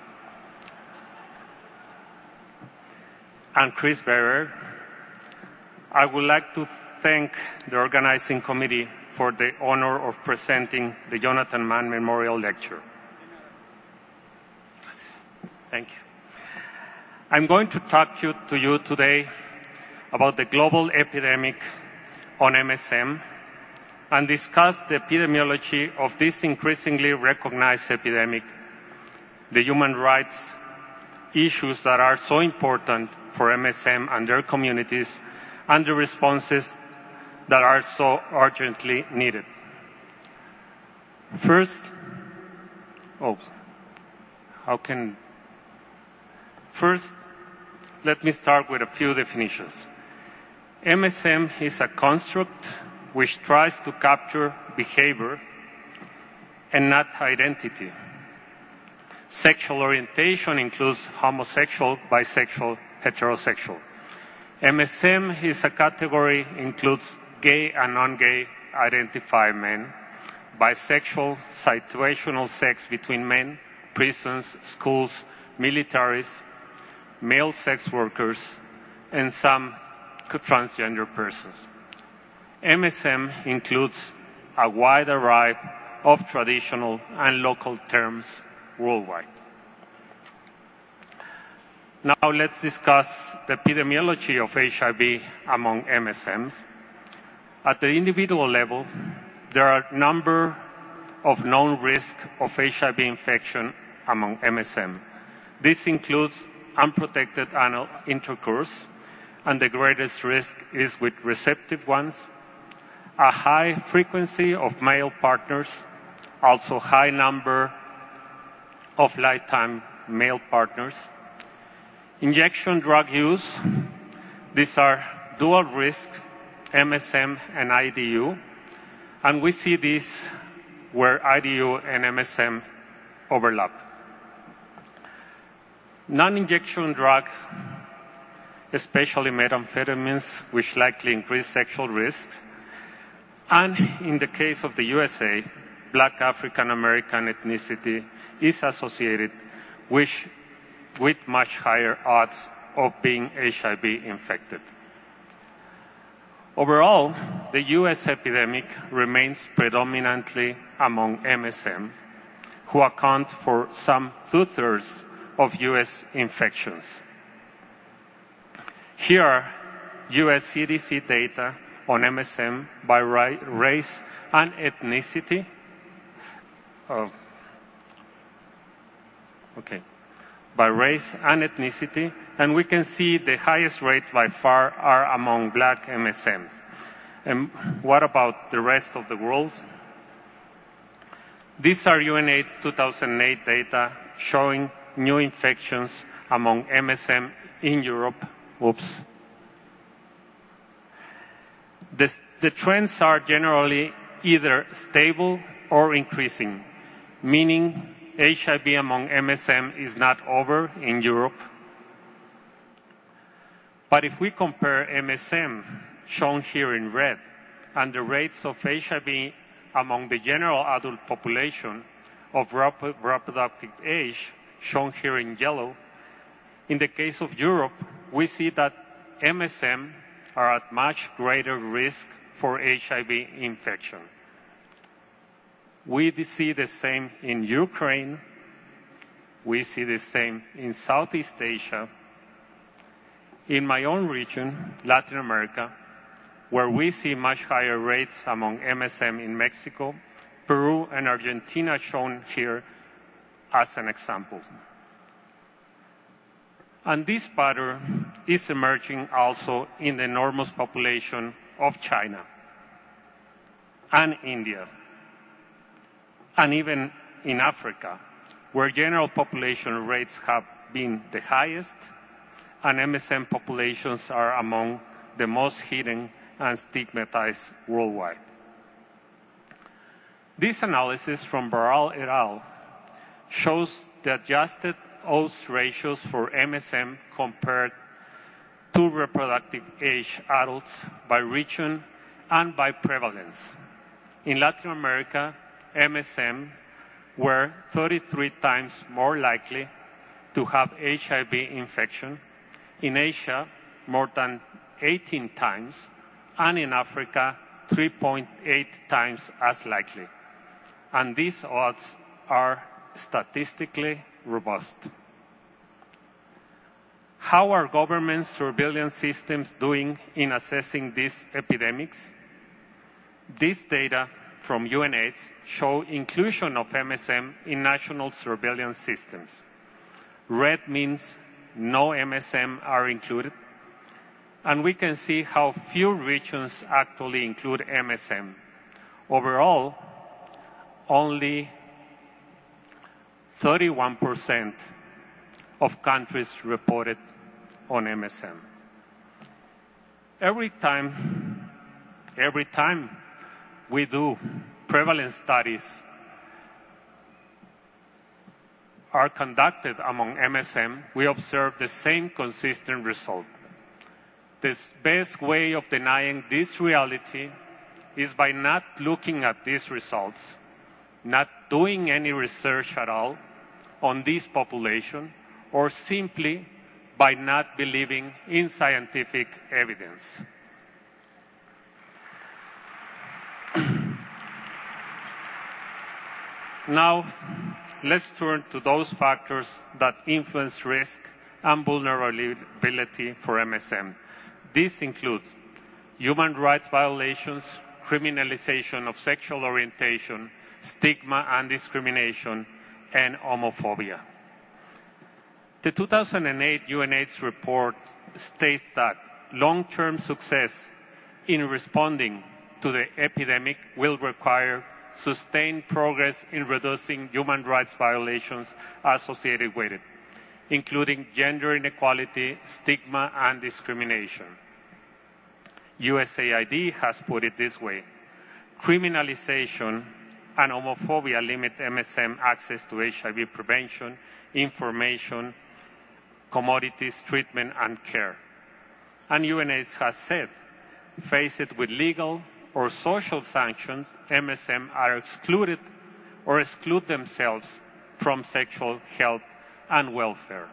and Chris Berer, I would like to thank the organizing committee for the honor of presenting the Jonathan Mann Memorial Lecture. Thank you. I'm going to talk to you, to you today about the global epidemic on M S M and discuss the epidemiology of this increasingly recognized epidemic, the human rights issues that are so important for M S M and their communities, and the responses that are so urgently needed. First, oh, how can, first, let me start with a few definitions. M S M is a construct which tries to capture behavior and not identity. Sexual orientation includes homosexual, bisexual, heterosexual. M S M is a category includes gay and non-gay identified men, bisexual, situational sex between men, prisons, schools, militaries, male sex workers, and some transgender persons. M S M includes a wide array of traditional and local terms worldwide. Now let's discuss the epidemiology of H I V among M S Ms. At the individual level, there are a number of known risks of H I V infection among M S M. This includes unprotected anal intercourse, and the greatest risk is with receptive ones, a high frequency of male partners, also high number of lifetime male partners, injection drug use. These are dual risk, M S M and I D U, and we see this where I D U and M S M overlap. Non-injection drugs, especially methamphetamines, which likely increase sexual risks, and in the case of the U S A, Black African American ethnicity is associated with, with much higher odds of being H I V infected. Overall, the U S epidemic remains predominantly among M S M, who account for some two-thirds of U S infections. Here are U S C D C data on M S M by race and ethnicity. Oh. Okay. By race and ethnicity, and we can see the highest rates by far are among black M S Ms. And what about the rest of the world? These are U N AIDS two thousand eight data showing new infections among M S M in Europe. Oops. The, the trends are generally either stable or increasing, meaning H I V among M S M is not over in Europe. But if we compare M S M, shown here in red, and the rates of H I V among the general adult population of rep- reproductive age, shown here in yellow, in the case of Europe, we see that M S M are at much greater risk for H I V infection. We see the same in Ukraine. We see the same in Southeast Asia. In my own region, Latin America, where we see much higher rates among M S M in Mexico, Peru, and Argentina shown here as an example. And this pattern is emerging also in the enormous population of China and India, and even in Africa, where general population rates have been the highest, and M S M populations are among the most hidden and stigmatized worldwide. This analysis from Barral et al. Shows the adjusted odds ratios for M S M compared to reproductive age adults by region and by prevalence. In Latin America, M S M were thirty-three times more likely to have H I V infection. In Asia, more than eighteen times, and in Africa, three point eight times as likely. And these odds are statistically robust. How are government surveillance systems doing in assessing these epidemics? This data from UNAIDS show inclusion of M S M in national surveillance systems. Red means no M S M are included, and we can see how few regions actually include M S M. Overall, only thirty-one percent of countries reported on M S M. Every time, every time we do prevalence studies are conducted among M S M, we observe the same consistent result. The best way of denying this reality is by not looking at these results, not doing any research at all on this population, or simply by not believing in scientific evidence. Now, let's turn to those factors that influence risk and vulnerability for M S M. These include human rights violations, criminalization of sexual orientation, stigma and discrimination, and homophobia. The two thousand eight UNAIDS report states that long-term success in responding to the epidemic will require sustained progress in reducing human rights violations associated with it, including gender inequality, stigma, and discrimination. U S A I D has put it this way: criminalization and homophobia limit M S M access to H I V prevention, information, commodities, treatment, and care. And UNAIDS has said, faced with legal or social sanctions, M S M are excluded or exclude themselves from sexual health and welfare.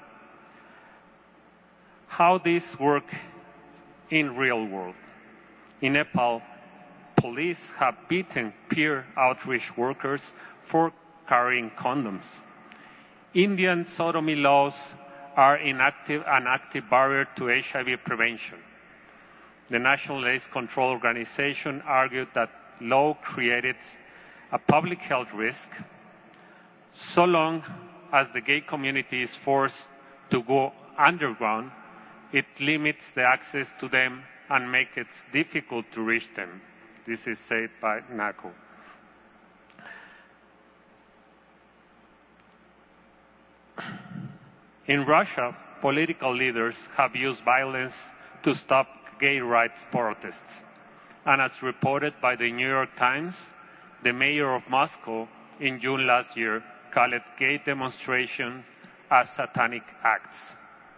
How this works in real world? In Nepal, police have beaten peer outreach workers for carrying condoms. Indian sodomy laws are inactive, an active barrier to H I V prevention. The National AIDS Control Organization argued that law created a public health risk so long as the gay community is forced to go underground. It limits the access to them and makes it difficult to reach them. This is said by NACO. In Russia, political leaders have used violence to stop gay rights protests. And as reported by the New York Times, the mayor of Moscow in June last year called gay demonstrations as satanic acts.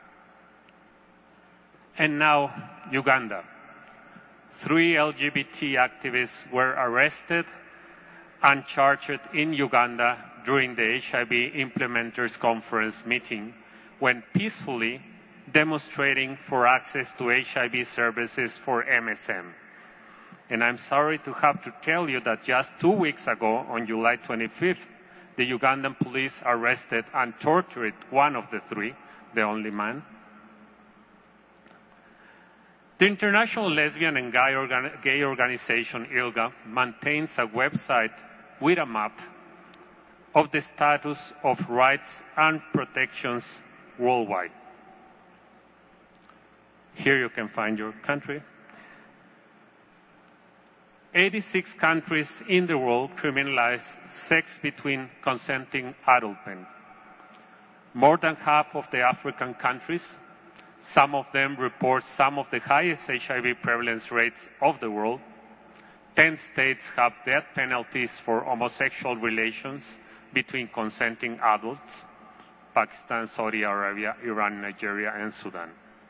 And now, Uganda. Three L G B T activists were arrested and charged in Uganda during the H I V Implementers Conference meeting when peacefully demonstrating for access to H I V services for M S M. And I'm sorry to have to tell you that just two weeks ago, on July twenty-fifth, the Ugandan police arrested and tortured one of the three, the only man. The International Lesbian and Gay, Organ- Gay Organization, I L G A, maintains a website with a map of the status of rights and protections worldwide. Here you can find your country. eighty-six countries in the world criminalize sex between consenting adult men. More than half of the African countries, some of them report some of the highest H I V prevalence rates of the world. Ten states have death penalties for homosexual relations between consenting adults: Pakistan, Saudi Arabia, Iran, Nigeria, and Sudan.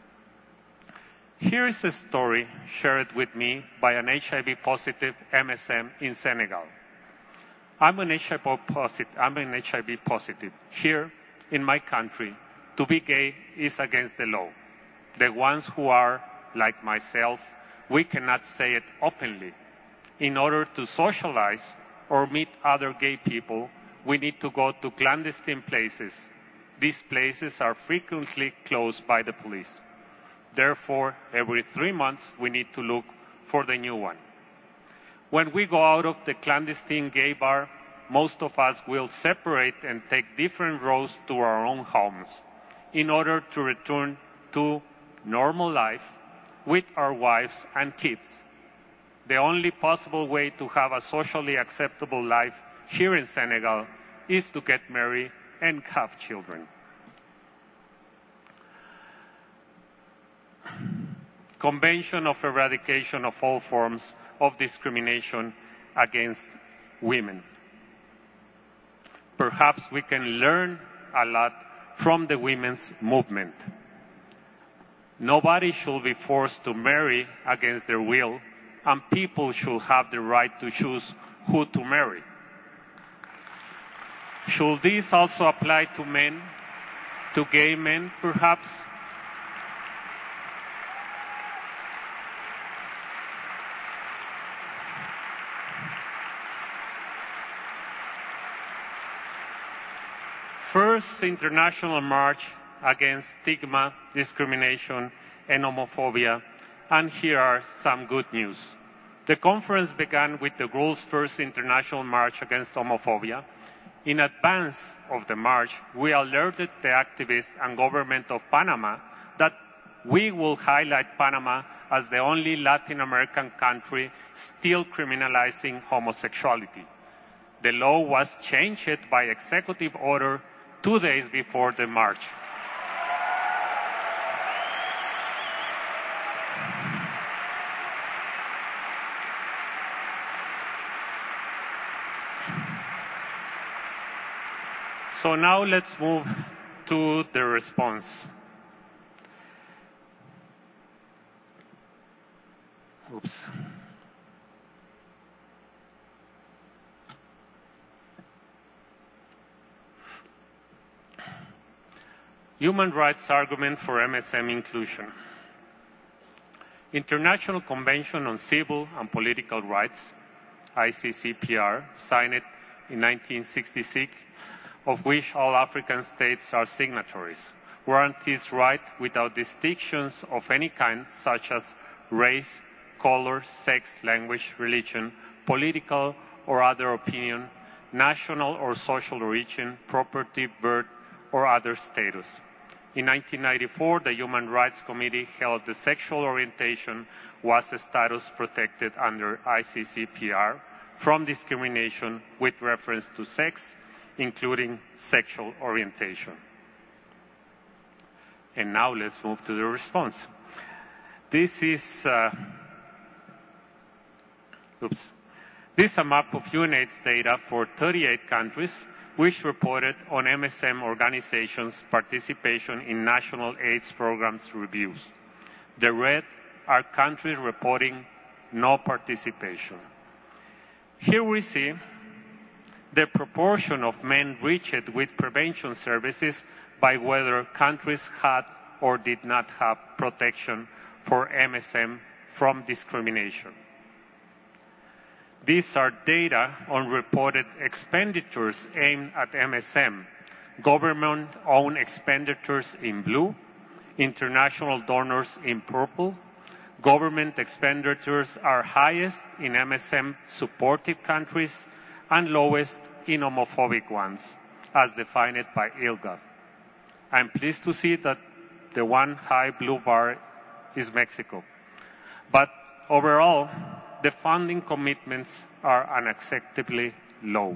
Here is a story shared with me by an H I V positive M S M in Senegal. I'm an H I V positive. I'm an H I V positive. Here in my country, to be gay is against the law. The ones who are, like myself, we cannot say it openly. In order to socialize or meet other gay people, we need to go to clandestine places. These places are frequently closed by the police. Therefore, every three months, we need to look for the new one. When we go out of the clandestine gay bar, most of us will separate and take different roads to our own homes in order to return to normal life with our wives and kids. The only possible way to have a socially acceptable life here in Senegal is to get married and have children. Convention of Eradication of All Forms of Discrimination Against Women. Perhaps we can learn a lot from the women's movement. Nobody should be forced to marry against their will, and people should have the right to choose who to marry. Should this also apply to men, to gay men, perhaps? First International March Against Stigma, Discrimination, and Homophobia, and here are some good news. The conference began with the world's first International March Against Homophobia. In advance of the march, we alerted the activists and government of Panama that we will highlight Panama as the only Latin American country still criminalizing homosexuality. The law was changed by executive order two days before the march. So now let's move to the response. Oops. Human rights argument for M S M inclusion. International Convention on Civil and Political Rights, I C C P R, signed in nineteen sixty-six, of which all African states are signatories, guarantees rights without distinctions of any kind, such as race, color, sex, language, religion, political or other opinion, national or social origin, property, birth, or other status. In nineteen ninety-four, the Human Rights Committee held the sexual orientation was a status protected under I C C P R from discrimination with reference to sex, including sexual orientation. And now let's move to the response. This is, uh, oops, this is a map of UNAIDS data for thirty-eight countries, which reported on M S M organizations' participation in national AIDS programs reviews. The red are countries reporting no participation. Here we see the proportion of men reached with prevention services by whether countries had or did not have protection for M S M from discrimination. These are data on reported expenditures aimed at M S M, government-owned expenditures in blue, international donors in purple. Government expenditures are highest in M S M-supportive countries and lowest in homophobic ones, as defined by ILGA. I'm pleased to see that the one high blue bar is Mexico. But overall, the funding commitments are unacceptably low.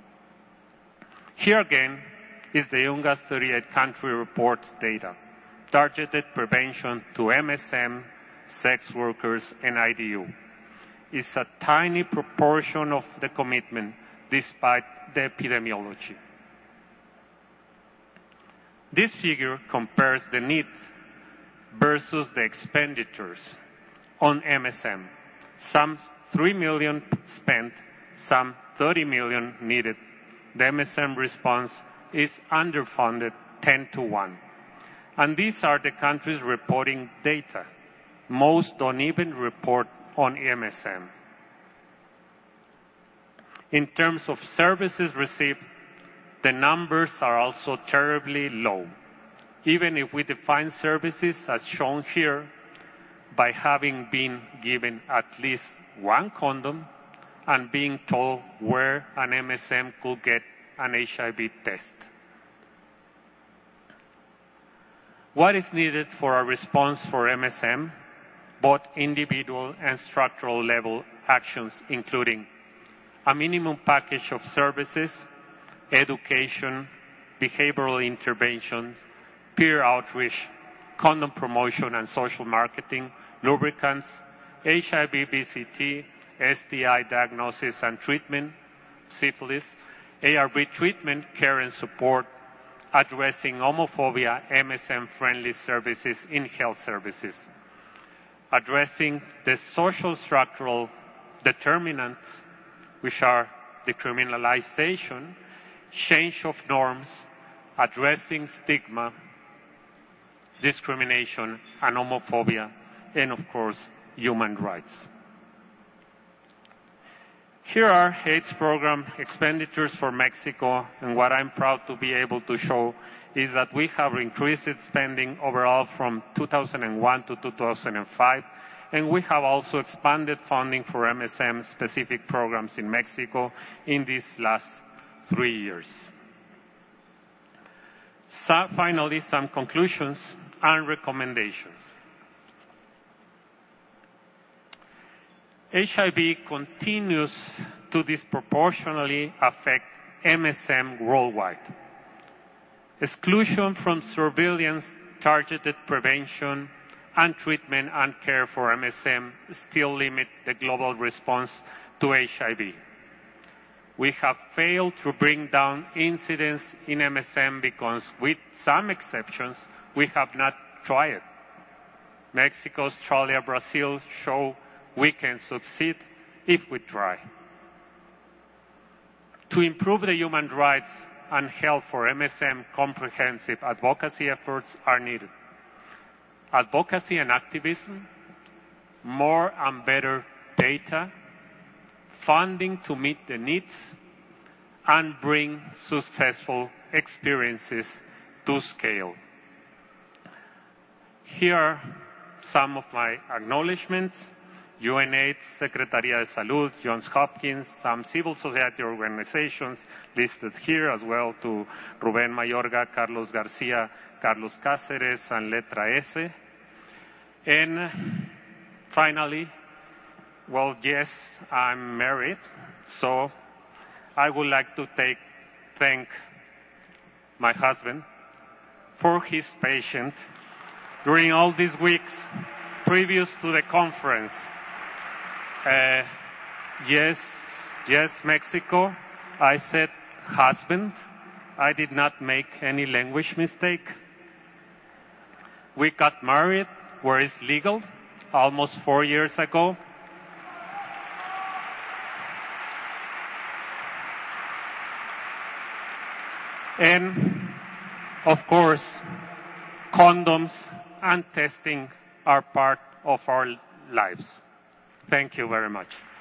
Here again is the UNGA's thirty-eight country reports data, targeted prevention to M S M, sex workers, and I D U. It's a tiny proportion of the commitment despite the epidemiology. This figure compares the needs versus the expenditures on M S M. Some three million spent, some thirty million needed. The M S M response is underfunded ten to one. And these are the countries reporting data. Most don't even report on M S M. In terms of services received, the numbers are also terribly low. Even if we define services as shown here, by having been given at least one condom, and being told where an M S M could get an H I V test. What is needed for a response for M S M? Both individual and structural level actions, including a minimum package of services, education, behavioral intervention, peer outreach, condom promotion and social marketing, lubricants, H I V V C T, S T I diagnosis and treatment, syphilis, A R V treatment, care and support, addressing homophobia, M S M-friendly services in health services, addressing the social structural determinants, which are decriminalization, change of norms, addressing stigma, discrimination, and homophobia, and of course, human rights. Here are AIDS program expenditures for Mexico, and what I'm proud to be able to show is that we have increased spending overall from two thousand one to two thousand five, and we have also expanded funding for M S M-specific programs in Mexico in these last three years. So, finally, some conclusions and recommendations. H I V continues to disproportionately affect M S M worldwide. Exclusion from surveillance, targeted prevention, and treatment and care for M S M still limit the global response to H I V. We have failed to bring down incidence in M S M because, with some exceptions, we have not tried. Mexico, Australia, Brazil show we can succeed if we try. To improve the human rights and health for M S M, comprehensive advocacy efforts are needed. Advocacy and activism, more and better data, funding to meet the needs, and bring successful experiences to scale. Here are some of my acknowledgments. UNAIDS, Secretaría de Salud, Johns Hopkins, some civil society organizations listed here as well, to Rubén Mayorga, Carlos Garcia, Carlos Cáceres, and Letra S. And finally, well, yes, I'm married, so I would like to take, thank my husband for his patience during all these weeks previous to the conference. Uh, yes, yes, Mexico. I said husband. I did not make any language mistake. We got married where it's legal almost four years ago. And, of course, condoms and testing are part of our lives. Thank you very much.